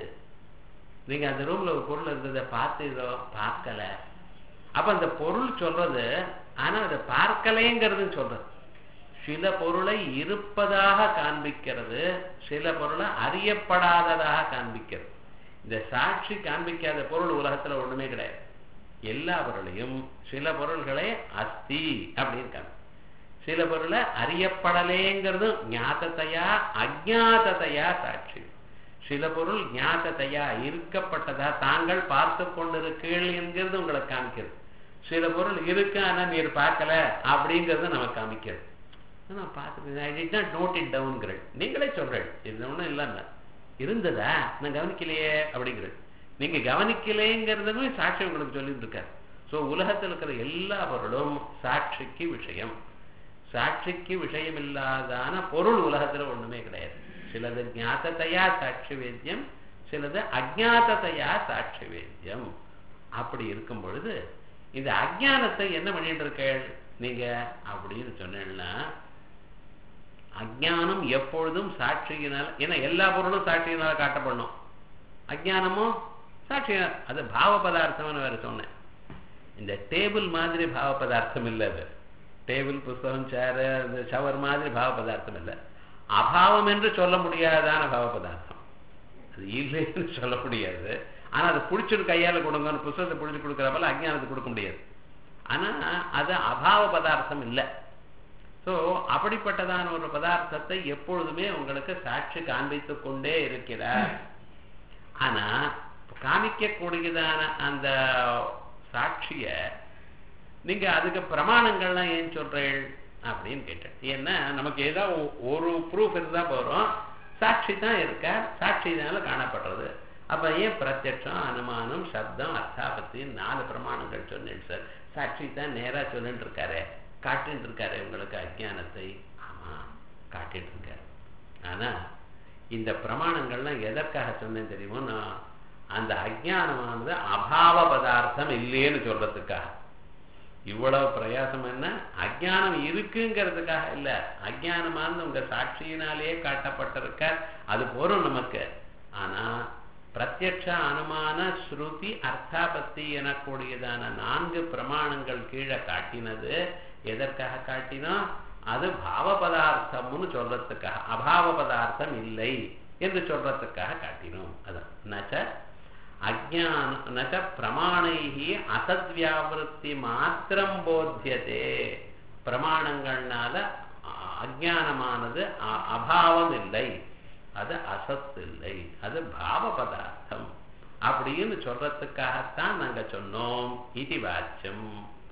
நீங்க அந்த ரூம்ல ஒரு பொருள் இருந்ததை பார்த்தீரோ, பார்க்கல. அப்ப அந்த பொருள் சொல்றது, ஆனா அதை பார்க்கலைங்கிறது சொல்றது. சில பொருளை இருப்பதாக காண்பிக்கிறது, சில பொருளை அறியப்படாததாக காண்பிக்கிறது. இந்த சாட்சி காண்பிக்காத பொருள் உலகத்துல ஒண்ணுமே கிடையாது. எல்லா பொருளையும் சில பொருள்களை அஸ்தி அப்படின்னு காண்பி, சில பொருளை அறியப்படலேங்கிறது ஞாதத்தையா அஜாதத்தையா சாட்சி. சில பொருள் ஞாதத்தையா இருக்கப்பட்டதா தாங்கள் பார்த்து கொண்டிருக்கீள் என்கிறது உங்களை காமிக்கிறது. சில பொருள் இருக்கு ஆனா நீர் பார்க்கல அப்படிங்கிறது நமக்கு காமிக்கிறது. நான் பார்த்துட்டு I did not note it டவுன்கிறேன். நீங்களே சொல்கிறேன் இது ஒன்றும் இல்லைன்னா இருந்ததா நான் கவனிக்கலையே அப்படிங்கிறேன். நீங்கள் கவனிக்கலைங்கிறதுமே சாட்சி உங்களுக்கு சொல்லிட்டு இருக்காரு. ஸோ உலகத்தில் இருக்கிற எல்லா பொருளும் சாட்சிக்கு விஷயம். சாட்சிக்கு விஷயம் இல்லாதான பொருள் உலகத்தில் ஒன்றுமே கிடையாது. சிலது ஞாத்தத்தையா சாட்சி வேத்தியம், சிலது அஜாத்தத்தையா சாட்சி வேத்தியம். அப்படி இருக்கும் பொழுது இந்த அஜானத்தை என்ன பண்ணிட்டு இருக்க நீங்க அப்படின்னு சொன்னா, அஜானம் எப்பொழுதும் சாட்சியினால், ஏன்னா எல்லா பொருளும் சாட்சியினால காட்டப்படணும். அஜானமும் சாட்சியினால், அது பாவ பதார்த்தம்னு வேற சொன்னேன். இந்த டேபிள் மாதிரி பாவ பதார்த்தம் இல்லை. அது டேபிள், புஸ்தகம், சேரு, இந்த ஷவர் மாதிரி பாவ பதார்த்தம் இல்லை. அபாவம் என்று சொல்ல முடியாதான பாவ பதார்த்தம். அது இல்லைன்னு சொல்ல முடியாது. ஆனால் அதை பிடிச்சிட்டு கையால் கொடுங்கன்னு புஸ்தகத்தை பிடிச்சி கொடுக்குறப்பல அஜ்ஞானத்தை கொடுக்க முடியாது. ஆனால் அது அபாவ பதார்த்தம் இல்லை. ஸோ அப்படிப்பட்டதான ஒரு பதார்த்தத்தை எப்பொழுதுமே உங்களுக்கு சாட்சி காண்பித்து கொண்டே இருக்கிறார். ஆனால் காமிக்கக்கூடியதான அந்த சாட்சிய நீங்க அதுக்கு பிரமாணங்கள்லாம் ஏன் சொல்றீள் அப்படின்னு கேட்டேன். ஏன்னா நமக்கு ஏதோ ஒரு ப்ரூஃப் இருந்தா போறோம், சாட்சி தான் இருக்க, சாட்சியினால காணப்படுறது. அப்ப ஏன் பிரத்யட்சம், அனுமானம், சப்தம், அர்த்தாபத்தி நாலு பிரமாணங்கள் சொன்னேன் சார். சாட்சி தான் நேரா சொல்லிட்டு இருக்காரு, காட்டிட்டு இருக்காரு உங்களுக்கு அஜ்ஞானத்தை. ஆமா காட்டிட்டு இருக்காரு. ஆனா இந்த பிரமாணங்கள்லாம் எதற்காக சொன்னேன் தெரியுமோ, நான் அந்த அஜ்ஞானமானது அபாவ பதார்த்தம் இல்லைன்னு சொல்றதுக்காக. இவ்வளவு பிரயாசம் என்ன, அஜ்ஞானம் இருக்குங்கிறதுக்காக இல்ல, அஜ்ஞானமானது உங்க சாட்சியினாலேயே காட்டப்பட்டிருக்க, அது போறோம் நமக்கு. ஆனா பிரத்யட்ச, அனுமான, ஸ்ருதி, அர்த்தாபத்தி எனக்கூடியதான நான்கு பிரமாணங்கள் கீழே காட்டினது எதற்காக காட்டினோம், அது பாவ பதார்த்தம்னு சொல்றதுக்காக, அபாவ பதார்த்தம் இல்லை என்று சொல்றதுக்காக காட்டினோம். அதான் நச்ச அஜ்ஞான நச்ச பிரமாணைஹி அசத்வியாவிருத்தி மாத்திரம் போத்தியதே. பிரமாணங்கள்னால அஜ்ஞானமானது அபாவம் இல்லை, அது அசத் இல்லை, அது பாவ பதார்த்தம் அப்படின்னு சொல்றதுக்காகத்தான் நாங்க சொன்னோம். இது வாச்சியம்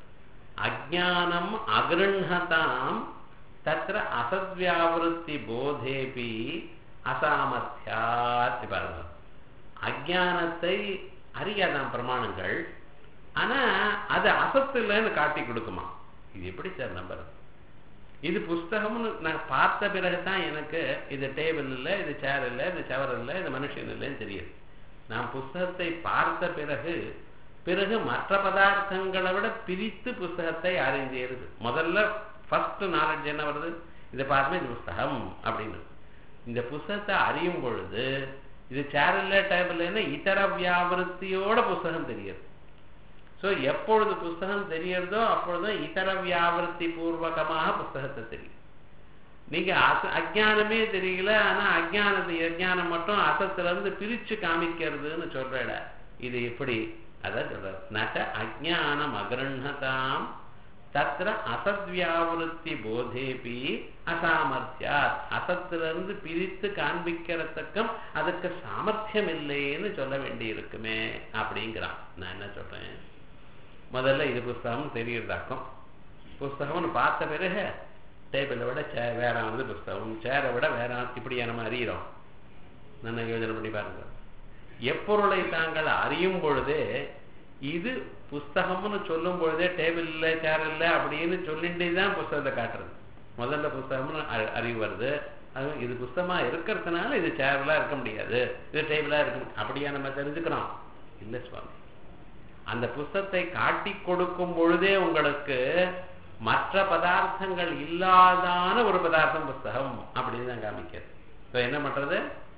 அஜ்ஞானம் அகிருண்ணதாம் தத்ர அசத்வியாவிருத்தி போதேபி அசாமர்த்தியாத். பாருங்க, அஜ்ஞானத்தை அறியாதான் பிரமாணங்கள், ஆனா அது அசத்து இல்லைன்னு காட்டி கொடுக்குமா. இது எப்படி சார் நம்புறது? இது புஸ்தகம்னு நான் பார்த்த பிறகுதான் எனக்கு இது டேபிள் இல்லை, இது சேர் இல்லை, இது சவர் இல்லை, இது மனுஷன் இல்லைன்னு தெரியுது. நான் புஸ்தகத்தை பார்த்த பிறகு பிறகு மற்ற பதார்த்தங்களை விட பிரித்து புஸ்தகத்தை அறிந்தேருது. முதல்ல ஃபர்ஸ்ட் நாலேஜ் என்ன வருது, இதை பார்த்துமே இது புஸ்தகம் அப்படின்னு. இந்த புஸ்தகத்தை அறியும் பொழுது இது சேர் இல்லை, டேபிள் இல்லைன்னா இதர வியாவிருத்தியோட புஸ்தகம் தெரியுது. ஸோ எப்பொழுது புஸ்தகம் தெரியறதோ அப்பொழுதும் இதர வியாவிருத்தி பூர்வகமாக புஸ்தகத்தை தெரியும். நீங்க அச அஜ்ஞானமே தெரியல, ஆனா அஜ்ஞானத்தை அஜ்ஞானம் மட்டும் அசத்துல இருந்து பிரிச்சு காமிக்கிறதுன்னு சொல்றட. இது எப்படி அதான் சொல்ற, நச்ச அஜ்ஞானம் அகிருண்ணதாம் தத்ர அசத்வியாவிருத்தி போதேபி அசாமர்த்தியா. அசத்திலிருந்து பிரித்து காண்பிக்கிறதுக்கும் அதுக்கு சாமர்த்தியம் இல்லைன்னு சொல்ல வேண்டி இருக்குமே அப்படிங்கிறான். நான் என்ன சொல்றேன், முதல்ல இது புஸ்தகம் தெரியுறதாக்கும். புஸ்தகம்னு பார்த்த பிறகு டேபிளை விட சே வேற வந்து புஸ்தகம், சேரை விட வேற இப்படியா நம்ம அறிகிறோம். நான் யோஜனை பண்ணி பாருங்க. எப்பொருளை தாங்கள் அறியும் பொழுதே இது புஸ்தகம்னு சொல்லும் பொழுதே டேபிள் இல்லை, சேர் இல்லை அப்படின்னு சொல்லிட்டு தான் புஸ்தகத்தை காட்டுறது. முதல்ல புஸ்தகம்னு அறிவு வருது, அது இது புஸ்தகமா இருக்கிறதுனால இது சேர்லாம் இருக்க முடியாது, இது டேபிளா இருக்க, அப்படியா நம்ம தெரிஞ்சுக்கிறோம்? இல்லை சுவாமி, அந்த புஸ்தகத்தை காட்டி கொடுக்கும் பொழுதே உங்களுக்கு மற்ற பதார்த்தங்கள் இல்லாதான ஒரு பதார்த்தம் புஸ்தகம் அப்படின்னு தான் காமிக்கிறது. என்ன பண்றது,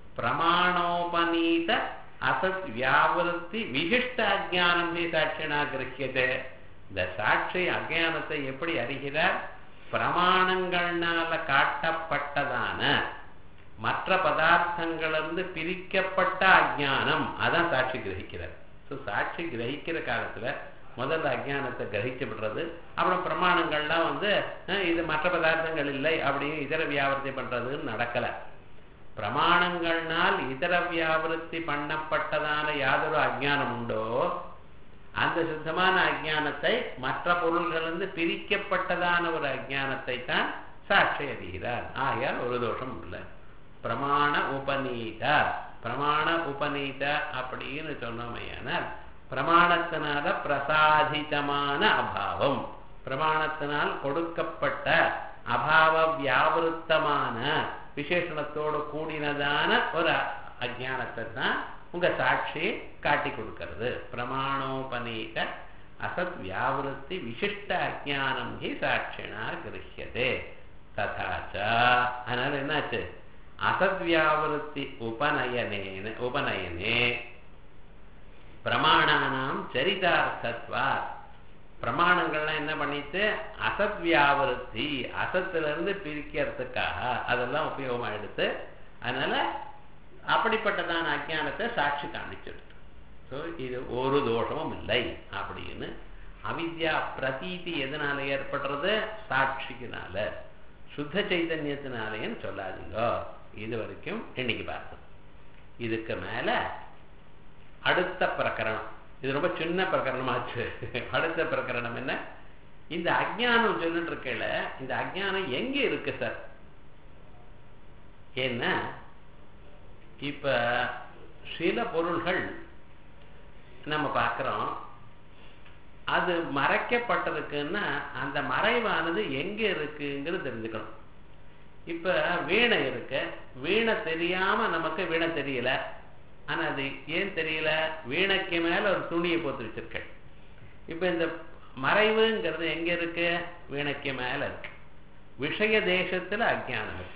பிரமாணோபநீத அசத் வியாவிருத்தி விசிஷ்ட அஜ்ஞானம் சாட்சியனா கிரகியதே. இந்த சாட்சி அஜ்ஞானத்தை எப்படி அறிகிறார், பிரமாணங்கள்னால காட்டப்பட்டதான மற்ற பதார்த்தங்களிலிருந்து பிரிக்கப்பட்ட அஜ்ஞானம், அதான் சாட்சி கிரகிக்கிறார். ஸோ சாட்சி கிரகிக்கிற காலத்துல முதல்ல அஜ்ஞானத்தை கிரகிச்சு விடுறது, அப்புறம் பிரமாணங்கள்லாம் வந்து இது மற்ற பதார்த்தங்கள் இல்லை அப்படின்னு இதர வியாவிருத்தி பண்றதுன்னு நடக்கல. பிரமாணங்கள்னால் இதர வியாவிருத்தி பண்ணப்பட்டதான யாதொரு அஜ்ஞானம் உண்டோ அந்த சுத்தமான அஜ்ஞானத்தை மற்ற பொருள்களிலிருந்து பிரிக்கப்பட்டதான ஒரு அஜ்ஞானத்தை தான் சாட்சி அறிகிறார். ஆகையால் ஒரு தோஷம் இல்லை. பிரமாண உபநீத பிரமாண உபநீத அப்படின்னு சொன்னோமையானால் பிரமாணத்தினால பிரசாதிதமான அபாவம், பிரமாணத்தினால் கொடுக்கப்பட்ட அபாவ வியாவிருத்தமான விசேஷணத்தோடு கூடினதான ஒரு அஜானத்தை தான் உங்க சாட்சி காட்டி கொடுக்கிறது. பிரமாணோபநீத அசத் வியாவிருத்தி விசிஷ்ட அஜானம் ஹி சாட்சினா கிருஹ்யதே ததாச்ச. அதனால என்னாச்சு, அசத் வியாவிருத்தி உபநயனே உபநயனே பிரமாணானாம் சரிதார்த்தத்வா. பிரமாணங்கள்லாம் என்ன பண்ணிட்டு அசத் வியாவிருத்தி அசத்துல இருந்து பிரிக்கிறதுக்காக அதெல்லாம் உபயோகமா எடுத்து அதனால அப்படிப்பட்டதான அஜானத்தை சாட்சி காமிச்சிடுது. ஸோ இது ஒரு தோஷமும் இல்லை அப்படின்னு. அவித்யா பிரதீதி எதனால ஏற்படுறது? சாட்சிக்குனால, சுத்த சைதன்யத்தினாலேன்னு சொல்லாதீங்க. இது வரைக்கும் இன்னைக்கு பார்த்தோம். இதுக்கு மேல அடுத்த பிரகரணம், இது ரொம்ப சின்ன பிரகரணமாச்சு. அடுத்த பிரகரணம் என்ன? இந்த அஜ்ஞானம் சொல்லிட்டு இருக்கல, இந்த அஜ்ஞானம் எங்க இருக்கு சார்? என்ன இப்ப சில பொருள்கள் நம்ம பார்க்கிறோம், அது மறைக்கப்பட்டிருக்குன்னா அந்த மறைவானது எங்க இருக்குங்கிறது தெரிஞ்சுக்கணும். இப்ப வீணை இருக்கு, வீணை தெரியாம நமக்கு வீணை தெரியல. ஆனா அது ஏன் தெரியல? வீணைக்கு மேல ஒரு துணியை போட்டு வச்சிருக்க. இப்ப இந்த மறைவுங்கிறது எங்க இருக்கு? வீணைக்கு மேல இருக்கு. விஷய தேசத்துல அஜ்ஞானம் இருக்கு.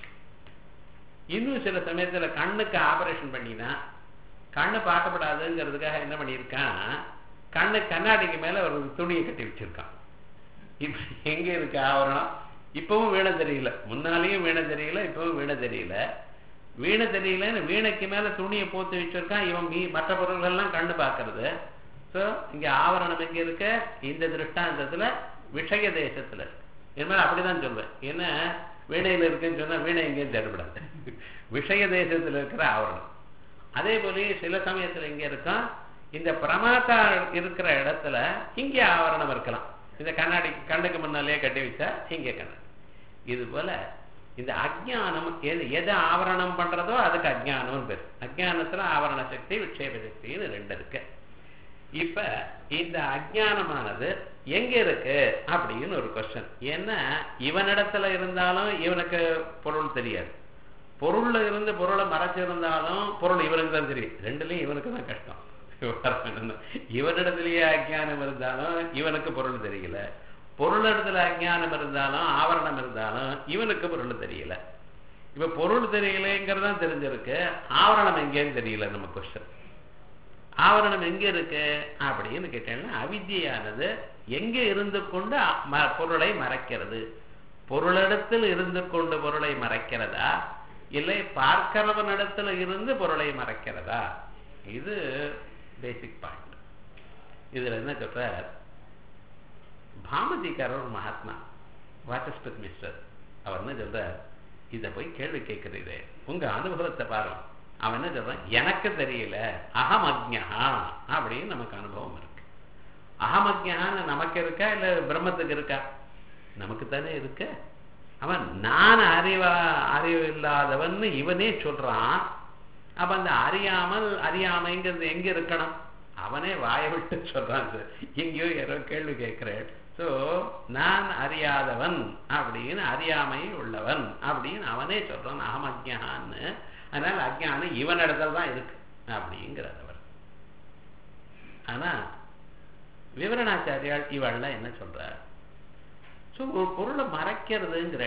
இன்னும் சில சமயத்துல கண்ணுக்கு ஆபரேஷன் பண்ணினா கண்ணு பார்க்கப்படாதுங்கிறதுக்காக என்ன பண்ணியிருக்கான், கண்ணு கண்ணாடிக்கு மேல ஒரு துணியை கட்டி வச்சிருக்கான். இப்ப எங்க இருக்கு ஆவரணம்? இப்பவும் வீணை தெரியல, முன்னாலேயும் வீணை தெரியல, இப்பவும் வீணை தெரியல. வீணை தெரியலன்னு வீணைக்கு மேல துணியை போத்து வச்சிருக்கான். இவன் மற்ற பொருள்கள்லாம் கண்ணு பார்க்கறது. ஸோ இங்க ஆவரணம் எங்க இருக்கு? இந்த திருஷ்டாந்தத்துல விஷய தேசத்துல இருக்கு. இனிமேல் அப்படிதான் சொல்வேன். ஏன்னா வீணையில இருக்குன்னு சொன்னா வீணை எங்கேயும் தேடப்படாது, விஷய தேசத்துல இருக்கிற ஆவரணம். அதே போல சில சமயத்துல இங்க இருக்கும், இந்த பிரமாத்தா இருக்கிற இடத்துல இங்கே ஆவரணம் இருக்கலாம். இந்த கண்ணாடி கண்ணுக்கு முன்னாலேயே கட்டி வச்சா இங்கே கண்ணாடி. இது போல இந்த அஜ்ஞானம் எது எதை ஆவரணம் பண்றதோ அதுக்கு அஜ்ஞானம் பேர். அஜ்ஞானத்துல ஆவரண சக்தி விட்சேப சக்தின்னு ரெண்டு இருக்கு. இப்ப இந்த அஜ்ஞானமானது எங்க இருக்கு அப்படின்னு ஒரு கொஸ்டின். ஏன்னா இவனிடத்துல இருந்தாலும் இவனுக்கு பொருள் தெரியாது, பொருள்ல இருந்து பொருளை மறைச்சிருந்தாலும் பொருள் இவனுக்கு தான் தெரியும். ரெண்டுலயும் இவனுக்கு தான் கஷ்டம். இவனிடத்திலேயே அஜ்ஞானம் இருந்தாலும் இவனுக்கு பொருள் தெரியல, பொருளிடத்துல அஜ்ஞானம் இருந்தாலும் ஆவரணம் இருந்தாலும் இவனுக்கு பொருள் தெரியல. இப்ப பொருள் தெரியலங்கிறதான் தெரிஞ்சிருக்கு, ஆவரணம் எங்கேன்னு தெரியல. நம்ம கொஸ்டின் ஆவரணம் எங்க இருக்கு அப்படின்னு கேட்டேன்னா, அவித்யானது எங்க இருந்து கொண்டு பொருளை மறைக்கிறது? பொருளிடத்தில் இருந்து கொண்டு பொருளை மறைக்கிறதா, இல்லை பார்க்கிறவனிடத்துல இருந்து பொருளை மறைக்கிறதா? இது பேசிக் பாயிண்ட். இதுல என்ன சொல்றார், பாமதிக்காரர் ஒரு மகாத்மா வாச்சஸ்பதி மிஸ்டர், அவர் என்ன சொல்றார், இதை போய் கேள்வி கேட்கிறீரே, உங்க அனுபவத்தை பாருங்க. அவன் என்ன சொல்றான், எனக்கு தெரியல, அகமஜ்ஞா அப்படின்னு நமக்கு அனுபவம் இருக்கு. அகமஜ்ஞான்னு நமக்கு இருக்கா இல்ல பிரம்மத்துக்கு இருக்கா? நமக்கு தானே இருக்கு. அவன் நான் அறிவா அறிவு இல்லாதவன் இவனே சொல்றான். அப்ப அந்த அறியாமல் அறியாமைங்கிறது எங்க இருக்கணும்? அவனே வாயை விட்டு சொல்றான். எங்கேயோ யாரோ கேள்வி கேட்கிறேன். ஸோ நான் அறியாதவன் அப்படின்னு, அறியாமை உள்ளவன் அப்படின்னு அவனே சொல்றான் அகமஜ்ஞான்னு. அதனால அஜ்ஞானம் இவன் இடத்துல தான் இருக்கு அப்படிங்கிறார் அவர். ஆனா விவரணாச்சாரியால் இவள்ல என்ன சொல்றார், ஸோ ஒரு பொருளை மறைக்கிறதுங்கிற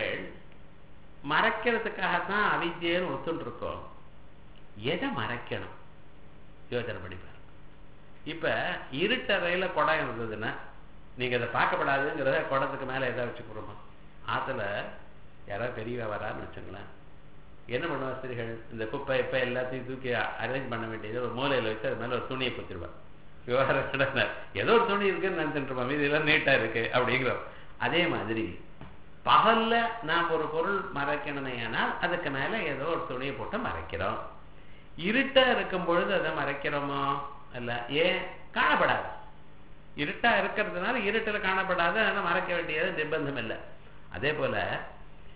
மறைக்கிறதுக்காகத்தான் அவித்யன்னு ஒத்துட்டு இருக்கோம். எதை மறைக்கணும் யோசனை பண்ணிப்பாரு. இப்ப இருட்டறையில குடம் இருந்ததுன்னா நீங்க அதை பார்க்கப்படாதுங்கிறத குடத்துக்கு மேல எதை வச்சு போடுமா? ஆத்துல யாராவது பெரியவா வரான்னு வச்சுங்களேன், என்ன பண்ணுவா ஸ்திரிகள், இந்த குப்பை இப்ப எல்லாத்தையும் தூக்கி அரேஞ்ச் பண்ண வேண்டியது ஒரு மூலையில வச்சு அது மேல ஒரு துணியை போத்திருவா. விவகாரம் ஏதோ ஒரு துணி இருக்குன்னு நினைச்சுட்டு இருப்பான், இது எல்லாம் நீட்டா இருக்கு அப்படிங்கிறோம். அதே மாதிரி பகல்ல நாம் ஒரு பொருள் மறைக்கணுமே ஆனால் அதுக்கு மேல ஏதோ ஒரு துணியை போட்டு மறைக்கிறோம். இருட்டா இருக்கும் பொழுது அதை மறைக்கிறோமோ? அல்ல, ஏன்? காணப்படாது. இருட்டா இருக்கிறதுனால இருட்டில் காணப்படாது, அதனால மறைக்க வேண்டியது நிர்பந்தம் இல்லை. அதே போல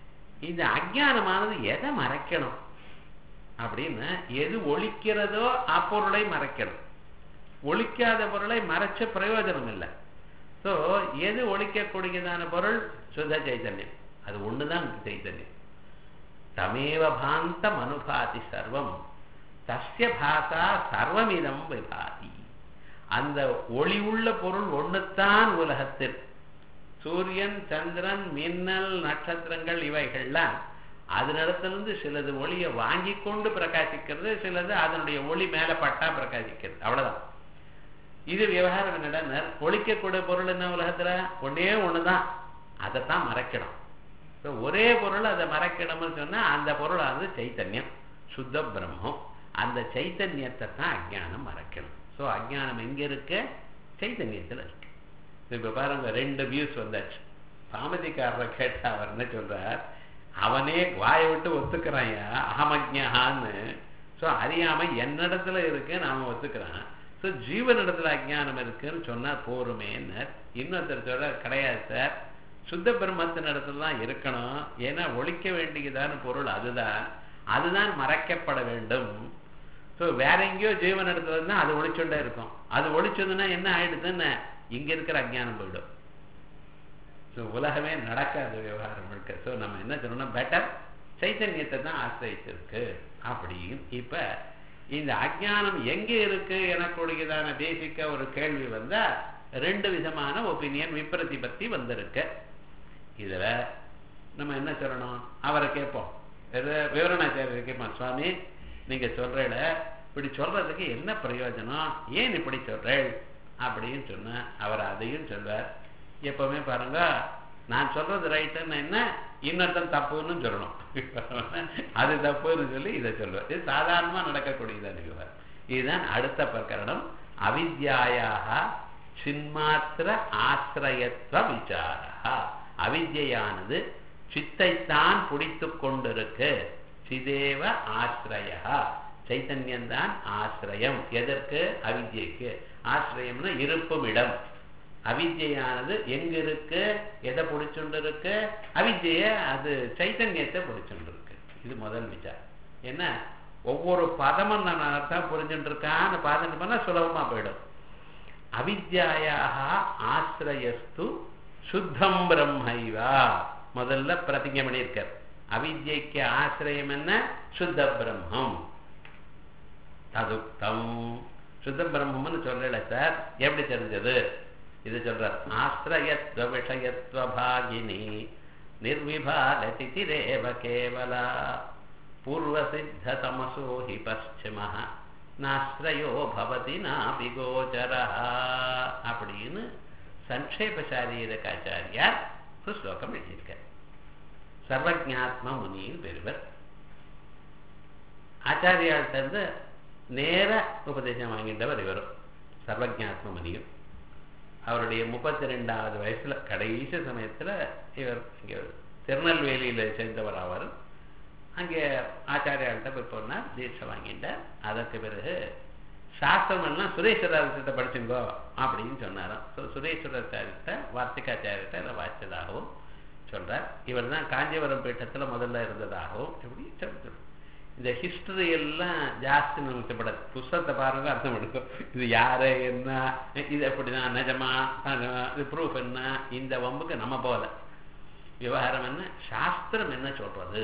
இந்த அஜ்ஞானமானது எதை மறைக்கணும் அப்படின்னா, எது ஒழிக்கிறதோ அப்பொருளை மறைக்கணும். ஒழிக்காத பொருளை மறைச்ச பிரயோஜனம் இல்லை. ஸோ எது ஒழிக்கக்கூடியதான பொருள்? சுத்த சைத்தன்யம். அது ஒண்ணுதான் சைத்தன்யம். தமேவ பாந்தம் அனுபாதி சர்வம் தஸ்ய பாசா சர்வமிதம் விபாதி. அந்த ஒளி உள்ள பொருள் ஒண்ணுத்தான் உலகத்தில். சூரியன், சந்திரன், மின்னல், நட்சத்திரங்கள் இவைகள்லாம் அதனிடத்திலிருந்து சிலது ஒளியை வாங்கி கொண்டு பிரகாசிக்கிறது, சிலது அதனுடைய ஒளி மேல பட்டா பிரகாசிக்கிறது. அவ்வளவுதான். இது விவகாரம். என்னடா, ஒழிக்கக்கூடிய பொருள் என்ன உலகத்துல? ஒன்னே ஒண்ணுதான். அதைத்தான் மறைக்கணும். ஒரே பொருள் அதை மறைக்கணும்னு சொன்னா அந்த பொருள் அது சைத்தன்யம், சுத்த பிரம்மம். அந்த சைத்தன்யத்தை தான் அஜ்ஞானம் மறைக்கணும். ஸோ அஜ்ஞானம் எங்க இருக்கு? சைத்தன்யத்தில் இருக்கு. இப்ப பாருங்க, ரெண்டு வியூஸ் வந்தாச்சு. சாமதிக்காரரை கேட்டா அவர் என்ன சொல்றார்? அவனே வாயை விட்டு ஒத்துக்கிறான் அகமஜ்ஞான்னு. ஸோ அறியாம என்னிடத்துல இருக்கு நாம ஒத்துக்கிறான். ஸோ ஜீவனிடத்துல அஜ்ஞானம் இருக்குன்னு சொன்னா போருமேன்னு. இன்னொருத்தர் சொல்ற கிடையாது சார், சுத்த பிரம்மத்தின் இடத்துல தான் இருக்கணும். ஏன்னா ஒழிக்க வேண்டியதான பொருள் அதுதான், அதுதான் மறைக்கப்பட வேண்டும். ஸோ வேற எங்கேயோ ஜீவன் இடத்துல இருந்தா அது ஒழிச்சுட்டே இருக்கும். அது ஒழிச்சதுன்னா என்ன ஆயிடுதுன்னு, இங்க இருக்கிற அஜ்ஞானம் போயிடும். ஸோ உலகமே நடக்காது விவகாரம் இருக்கு. ஸோ நம்ம என்ன சொல்லணும்? பெட்டர் சைத்தன்யத்தை தான் ஆசிரியிச்சிருக்கு அப்படின்னு. இப்ப இந்த அஜ்ஞானம் எங்க இருக்கு எனக்கூடியதான பேசிக்க ஒரு கேள்வி வந்தா ரெண்டு விதமான ஒப்பீனியன், விப்ரதி பத்தி வந்திருக்கு. இதுல நம்ம என்ன சொல்லணும்? அவரை கேட்போம், விவரணாச்சாரியர் கேட்போம், சுவாமி நீங்க சொல்றேல இப்படி சொல்றதுக்கு என்ன பிரயோஜனம், ஏன் இப்படி சொல்றேன் அப்படின்னு சொன்ன அவர் அதையும் சொல்வார். எப்பவுமே பாருங்க, நான் சொல்றது ரைட்டுன்னு என்ன, இன்னொருத்தன் தப்புன்னு சொல்லணும். அது தப்புன்னு சொல்லி இதை சொல்வார். இது சாதாரணமா நடக்கக்கூடியதான் நிகழ்வார். இதுதான் அடுத்த பிரகரணம். அவித்யாயாக சின்மாத்திர ஆசிரயத்துவ விசாரா. அவித்யானது சித்தைத்தான் பிடித்து கொண்டிருக்கு. சிதேவ ஆசிரயா, சைத்தன்யம்தான் ஆசிரியம். எதற்கு? அவித்யைக்கு. ஆசிரியம்னா இருப்பும் இடம். அவித்யானது எங்க இருக்கு? எதை பிடிச்சுண்டு இருக்கு? அவித்ய அது சைத்தன்யத்தை பிடிச்சுண்டு இருக்கு. இது முதல் விசாரம். என்ன, ஒவ்வொரு பதமும் நான் அர்த்தம் புரிஞ்சுட்டு இருக்கான்னு பார்த்துட்டு போனா சுலபமா போயிடும். அவித்யாயாக ஆசிரயஸ்து சுத்தம் பிரம்மைவா. முதல்ல பிரதிஜை பண்ணியிருக்கார். அவித்யைக்கு ஆசிரியம் என்ன? சுத்த பிரம்மம். ததுக்தம். சுத்த பிரம்மம்னு சொல்லல சார், எப்படி தெரிஞ்சது? இது சொல்றார். ஆசிரயத்வ விஷயத்வ பாகினி நிர்விபாகதி திரேவ கேவலா பூர்வ சித்த தமசோ ஹி பశ్చిமஹ நாஸ்ரயோ பவதி நாபி கோச்சரா அப்படின்னு சங்கேபசாரீரகாச்சாரியார் ஒரு ஸ்லோகம் எழுதியிருக்கார். சர்வஜாத்ம முனியின் பெருவர். ஆச்சாரியாள்கிட்ட இருந்து நேர உபதேசம் வாங்கிட்டவர் இவரும், சர்வஜாத்ம முனியும். அவருடைய முப்பத்தி ரெண்டாவது வயசுல கடைசி சமயத்துல இவர் இங்க திருநெல்வேலியில சேர்ந்தவர். அவர் அங்கே ஆச்சாரியாள்கிட்ட போய் போனார், தீட்சை வாங்கிட்டார். அதற்கு பிறகு சாஸ்திரம் எல்லாம் சுரேஸ்வராச்சாரிட்ட படிச்சுங்கோ அப்படின்னு சொன்னாராம். ஸோ சுரேஸ்வராச்சாரிட்ட வார்த்திகாச்சாரிட்ட இதை வாய்ச்சதாகவும் சொல்றார். இவர் தான் காஞ்சிபுரம் பீட்டத்துல முதல்ல இருந்ததாகவும் எப்படி சொல்றார். இந்த ஹிஸ்டரி எல்லாம் ஜாஸ்தி நினைக்கப்படாது. புஸ்தகத்தை பாருங்க, அர்த்தம் எடுக்கும். இது யாரு, என்ன, இது எப்படிதான், நிஜமா, இது ப்ரூஃப் என்ன, இந்த வம்புக்கு நம்ம போல. விவகாரம் என்ன, சாஸ்திரம் என்ன சொல்றது.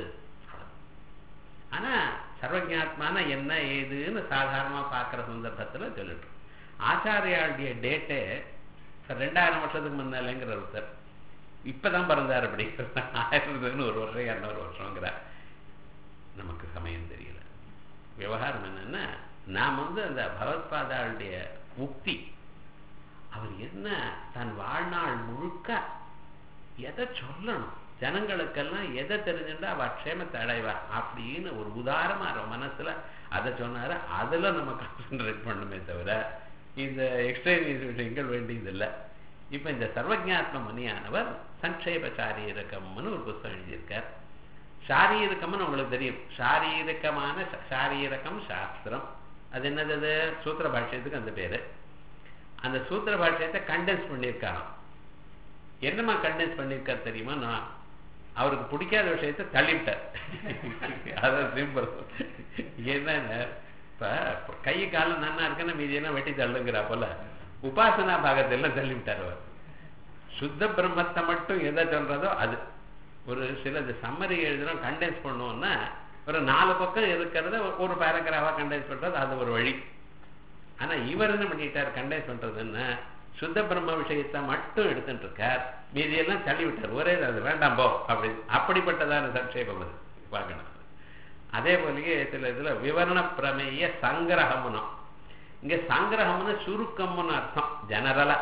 ஆனா சர்வஜாத்மான என்ன ஏதுன்னு சாதாரணமா பார்க்கிற சந்தர்ப்பத்துல சொல்லிட்டு ஆச்சாரியாளுடைய டேட்டே ரெண்டாயிரம் வருஷத்துக்கு முன்னாலேங்கிற ஒருத்தர் இப்பதான் பிறந்தார். அப்படி ஆயிரத்துன்னு ஒரு வருஷம் இரநூறு வருஷங்கிறார். நமக்கு சமயம் தெரியல. விவகாரம் என்னன்னா, நாம் வந்து அந்த பகவத்பாதாளுடைய உக்தி, அவர் என்ன தன் வாழ்நாள் முழுக்க எதை சொல்லணும், ஜனங்களுக்கெல்லாம் எதை தெரிஞ்சுட்டா அவ க்ஷேமத்தை அடைவா அப்படின்னு ஒரு உதாரணமா மனசுல அதை சொன்னாரு. அதுல நம்ம கான்சென்ட்ரேட் பண்ணுமே தவிர இந்த எக்ஸ்ட்ரீனியஸ் விஷயங்கள் வேண்டியதில்லை. இப்ப இந்த சர்வஜாத்ம முனியானவர் சங்கேப சாரீரகம்னு ஒரு புத்தகம் எழுதியிருக்கார். சாரீரகம்னு உங்களுக்கு தெரியும். சாரீரகமான சாரீரகம் சாஸ்திரம். அது என்னது? சூத்திர பாஷ்யத்துக்கு அந்த பேரு. அந்த சூத்திர பாஷ்யத்தை கண்டென்ஸ் பண்ணியிருக்காராம். என்னமா கண்டென்ஸ் பண்ணியிருக்காரு தெரியுமா? நான் அவருக்கு பிடிக்காத விஷயத்தை தள்ளிவிட்டார். அதான் சிம்பிள். என்னன்னா இப்ப கை காலம் நன்னா இருக்குன்னா மீதியெல்லாம் வெட்டி தள்ளுங்கிறா போல உபாசனா பாகத்தை எல்லாம் தள்ளிவிட்டார் அவர். சுத்த பிரம்மத்தை மட்டும் எதை சொல்றதோ அது. ஒரு சில சம்மரி எழுதுறோம் கண்டென்ஸ் பண்ணுவோம்னா ஒரு நாலு பக்கம் இருக்கிறத ஒரு பேராகிராஃபா கண்டென்ஸ் பண்றது அது ஒரு வழி. ஆனா இவர் என்ன பண்ணிட்டார், கண்டென்ஸ் பண்றதுன்னா சுத்த பிரம்ம விஷயத்தை மட்டும் எடுத்துட்டு இருக்கார், மீதியெல்லாம் தள்ளி விட்டார். ஒரே அது வேண்டாம் போ அப்படி. அப்படிப்பட்டதான சங்கேபம் அது பார்க்கணும். அதே போலயே சில இதுல விவரண பிரமேய சங்கிரகம்னு, இங்க சங்கிரகம்னு சுருக்கம்னு அர்த்தம் ஜெனரலா.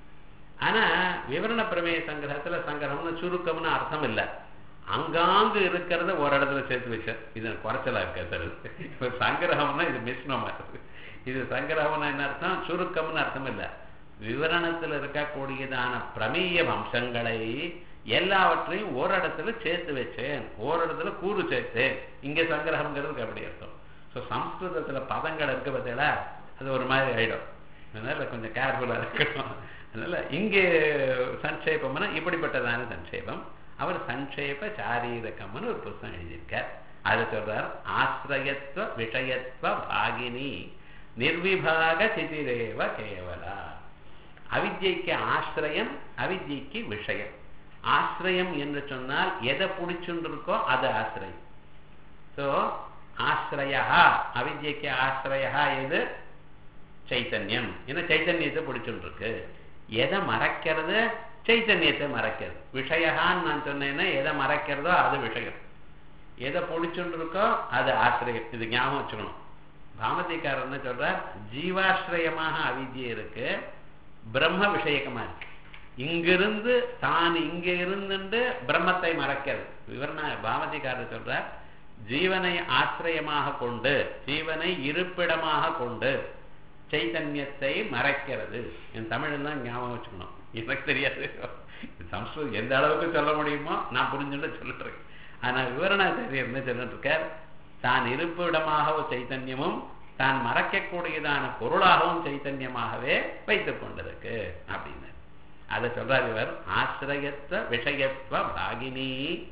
ஆனா விவரண பிரமேய சங்கிரகத்துல சங்கிரகம்னு சுருக்கம்னு அர்த்தம் இல்லை. அங்காங்கு இருக்கிறத ஒரு இடத்துல சேர்த்து வச்ச இது குறைச்சலா இருக்க சார். இப்ப சங்கிரகம்னா இது மிஸ்னமா இருக்கு. இது சங்கிரகம்னா என்ன அர்த்தம், சுருக்கம்னு அர்த்தம் இல்லை. விவரணத்துல இருக்கக்கூடியதான பிரமேய அம்சங்களை எல்லாவற்றையும் ஒரு இடத்துல சேர்த்து வச்சேன், ஒரு இடத்துல கூறு சேர்த்தேன். இங்க சங்கிரகம்ங்கிறதுக்கு அப்படி அர்த்தம். ஸோ சம்ஸ்கிருதத்துல பதங்கள் இருக்க பார்த்தீங்களா, அது ஒரு மாதிரி ஆயிடும். அதனால கொஞ்சம் கேர்ஃபுல்லா இருக்கணும். அதனால இங்கே சங்கேபம்னா இப்படிப்பட்டதான சங்கேபம். அவர் சங்கேப சாரீரகம்னு ஒரு புத்தகம் எழுதியிருக்கார். அது சொல்றார், ஆசிரயத்துவ விஷயத்துவ பாகினி நிர்விபாக சிதிரேவ கேவலா. அவித்யைக்கு ஆசிரியம், அவித்யைக்கு விஷயம். ஆசிரியம் என்று சொன்னால் எதை பிடிச்சுருக்கோ அது ஆசிரியம். ஸோ ஆசிரியா, அவித்யைக்கு ஆசிரியா எது, சைத்தன்யம். ஏன்னா சைத்தன்யத்தை பிடிச்சுருக்கு. எதை மறைக்கிறது, சைத்தன்யத்தை மறைக்கிறது. விஷயான்னு நான் சொன்னேன்னா எதை மறைக்கிறதோ அது விஷயம், எதை பிடிச்சுட்டு இருக்கோ அது ஆசிரியம். இது ஞாபகம் வச்சுக்கணும். பாமதிக்காரர் சொல்றார், ஜீவாசிரயமாக அவித்யை இருக்கு, பிரம்ம விஷயக்கமா இருக்கு. இங்கிருந்து தான் இங்க இருந்து பிரம்மத்தை மறைக்கிறது. விவரண பாமதிக்காரர் சொல்றார், ஜீவனை ஆசிரியமாக கொண்டு, ஜீவனை இருப்பிடமாக கொண்டு சைத்தன்யத்தை மறைக்கிறது. என் தமிழெல்லாம் ஞாபகம் வச்சுக்கணும், எனக்கு தெரியாது. சம்ஸ்கிருதம் எந்த அளவுக்கு சொல்ல முடியுமோ நான் புரிஞ்சுட்டு சொல்லிட்டுருக்கேன். ஆனால் விவரணாச்சாரியர் என்ன சொல்லிட்டு இருக்கார், தான் இருப்பிடமாகவும் சைத்தன்யமும் தான் மறைக்கக்கூடியதான பொருளாகவும் சைத்தன்யமாகவே வைத்துக் கொண்டிருக்கு அப்படின்னு அதை சொல்றார் இவர். ஆசிரியத்துவ விஷயத்துவ பாகினி,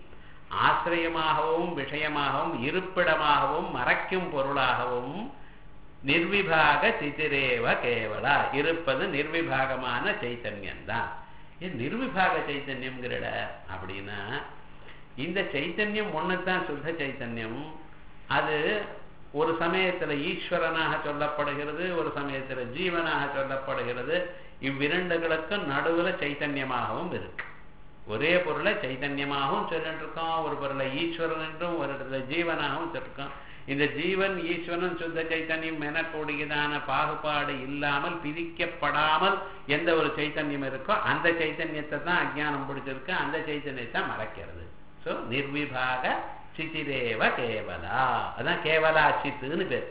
ஆசிரியமாகவும் விஷயமாகவும் இருப்பிடமாகவும் மறைக்கும் பொருளாகவும் நிர்விபாக சிதிரேவ கேவலா இருப்பது நிர்விபாகமான சைத்தன்யம் தான். ஏன் நிர்விபாக சைத்தன்யம்ங்கிற அப்படின்னா, இந்த சைத்தன்யம் ஒண்ணுதான் சுத்த சைத்தன்யம். அது ஒரு சமயத்துல ஈஸ்வரனாக சொல்லப்படுகிறது, ஒரு சமயத்துல ஜீவனாக சொல்லப்படுகிறது. இவ்விரண்டுகளுக்கும் நடுவுல சைத்தன்யமாகவும் இருக்கு. ஒரே பொருளை சைத்தன்யமாகவும் சொல்லிட்டு இருக்கோம், ஒரு பொருளை ஈஸ்வரன் என்றும் ஒரு இடத்துல ஜீவனாகவும் சொல்லிருக்கோம். இந்த ஜீவன் ஈஸ்வரன் சுத்த சைத்தன்யம் எனக்கூடியதான பாகுபாடு இல்லாமல் பிரிக்கப்படாமல் எந்த ஒரு சைத்தன்யம் இருக்கோ அந்த சைத்தன்யத்தை தான் அஜ்ஞானம் பிடிச்சிருக்கு, அந்த சைத்தன்யத்தை மறைக்கிறது. ஸோ நிர்விபாக சிதிரேவ கேவலா, அதான் கேவலா சித்துன்னு பேர்.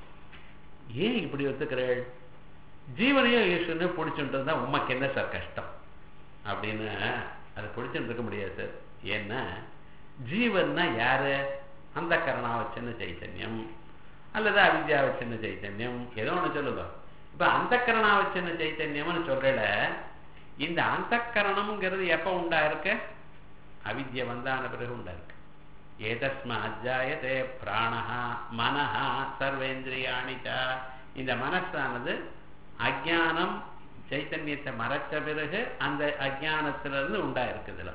ஏன் இப்படி ஒத்துக்கிறேள், ஜீவனையும் ஈஸ்வரனையும் பிடிச்சுட்டு தான் உமக்கு என்ன சார் கஷ்டம் அப்படின்னு அதை பிடிச்சுட்டு இருக்க முடியாது சார். ஏன்னா ஜீவன்னா யாரு, அந்த கரணாவச்சின்ன சைத்தன்யம் அல்லது அவித்யாவச்சின்ன சைத்தன்யம், ஏதோ ஒண்ணு சொல்லுங்க. இப்ப அந்த கரணாவச்சின்ன சைத்தன்யம்னு சொல்றல, இந்த அந்த கரணம்ங்கிறது எப்ப உண்டா இருக்கு, அவித்ய வந்தான பிறகு உண்டா இருக்கு. ஏதஸ்மா அஜாயதே பிராணஹா மனஹா சர்வேந்திரியாணிச்சா. இந்த மனசானது அஜ்ஞானம் சைத்தன்யத்தை மறைச்ச பிறகு அந்த அஜ்ஞானத்திலிருந்து உண்டா இருக்குதுல.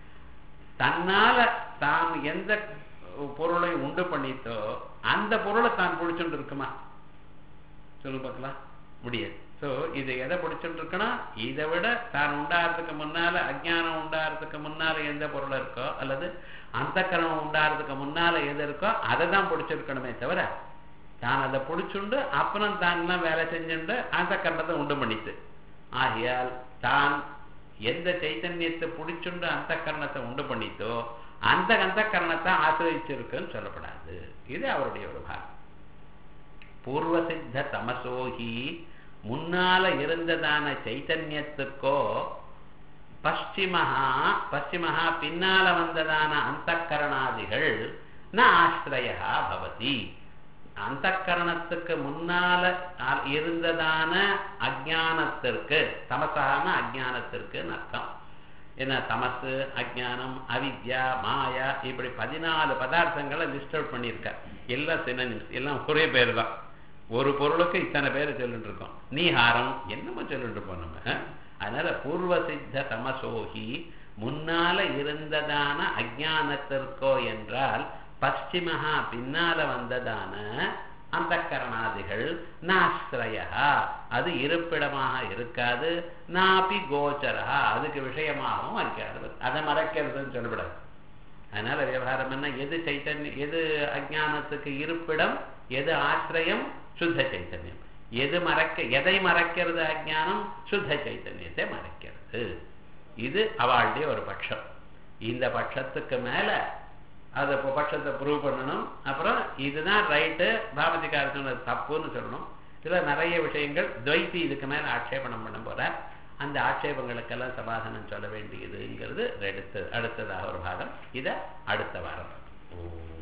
தன்னால தான் எந்த பொருளை உண்டு பண்ணித்தோ அந்த பொருளை தான் பிடிச்சுட்டு இருக்குமா சொல்லு பார்க்கலாம், முடியாது. ஸோ இதை எதை பிடிச்சுட்டு இருக்கணும், இதை விட தான் உண்டாகிறதுக்கு முன்னால அஜ்ஞானம் உண்டாகிறதுக்கு முன்னால எந்த பொருள் இருக்கோ அல்லது அந்த கரணம் உண்டாகிறதுக்கு முன்னால எது இருக்கோ அதை தான் பிடிச்சிருக்கணுமே தவிர தான் அதை பிடிச்சுண்டு அப்புறம் தான் வேலை செஞ்சுட்டு அந்த கரணத்தை உண்டு பண்ணித்து. ஆகையால் தான் எந்த சைத்தன்யத்தை பிடிச்சுண்டு அந்த கரணத்தை உண்டு பண்ணித்தோ அந்த அந்த கரணத்தை ஆசிரியிருக்குன்னு சொல்லப்படாது. இது அவருடைய ஒரு பாகம். பூர்வ சித்த தமசோகி, முன்னால இருந்ததான சைத்தன்யத்துக்கோ பশ্চিமஹா பশ্চিமஹா பின்னால வந்ததான அந்த கரணாதிகள் ந ஆசிரயா பவதி. அந்த கரணத்துக்கு முன்னால இருந்ததான அஜ்ஞானத்திற்கு, தமசான அஜ்ஞானத்திற்கு அர்த்தம். என்ன தமசு, அஜ்ஞானம், அவித்யா, மாயா, இப்படி பதினாலு பதார்த்தங்களை லிஸ்ட் அவுட் பண்ணியிருக்கார். எல்லாம் சினனிம்ஸ், எல்லாம் ஒரே பேர் தான். ஒரு பொருளுக்கு இத்தனை பேர் சொல்லிட்டு இருக்கோம். நீஹாரம் என்னமோ சொல்லிட்டு இருப்போம் நம்ம. அதனால பூர்வ சித்த தமசோகி, முன்னால இருந்ததான அஜ்ஞானத்திற்கோ என்றால் பশ্চিமஹா பின்னால வந்ததான அந்த கரணாதிகள் நாஸ்ரயா அது இருப்பிடமாக இருக்காது, நாபி கோச்சரா அதுக்கு விஷயமாகவும் இருக்காது. அதை மறைக்கிறதுன்னு சொல்லப்படாது. அதனால விவகாரம் என்ன, எது சைத்தன்யம், எது அஜ்ஞானத்துக்கு இருப்பிடம், எது ஆசிரியம், சுத்த சைத்தன்யம். எது மறைக்க, எதை மறைக்கிறது அஜ்ஞானம், சுத்த சைத்தன்யத்தை மறைக்கிறது. இது அவளுடைய ஒரு பட்சம். இந்த பட்சத்துக்கு மேல அது பட்சத்தை ப்ரூவ் பண்ணணும். அப்புறம் இதுதான் ரைட்டு, பாமதிக்காரர் தப்புன்னு சொல்லணும். இதில் நிறைய விஷயங்கள் துவைத்தி இதுக்கு மேலே ஆட்சேபணம் பண்ண போற. அந்த ஆட்சேபங்களுக்கெல்லாம் சமாதானம் சொல்ல வேண்டியதுங்கிறது அடுத்து அடுத்ததாக ஒரு பாகம். இதை அடுத்த வாரம்.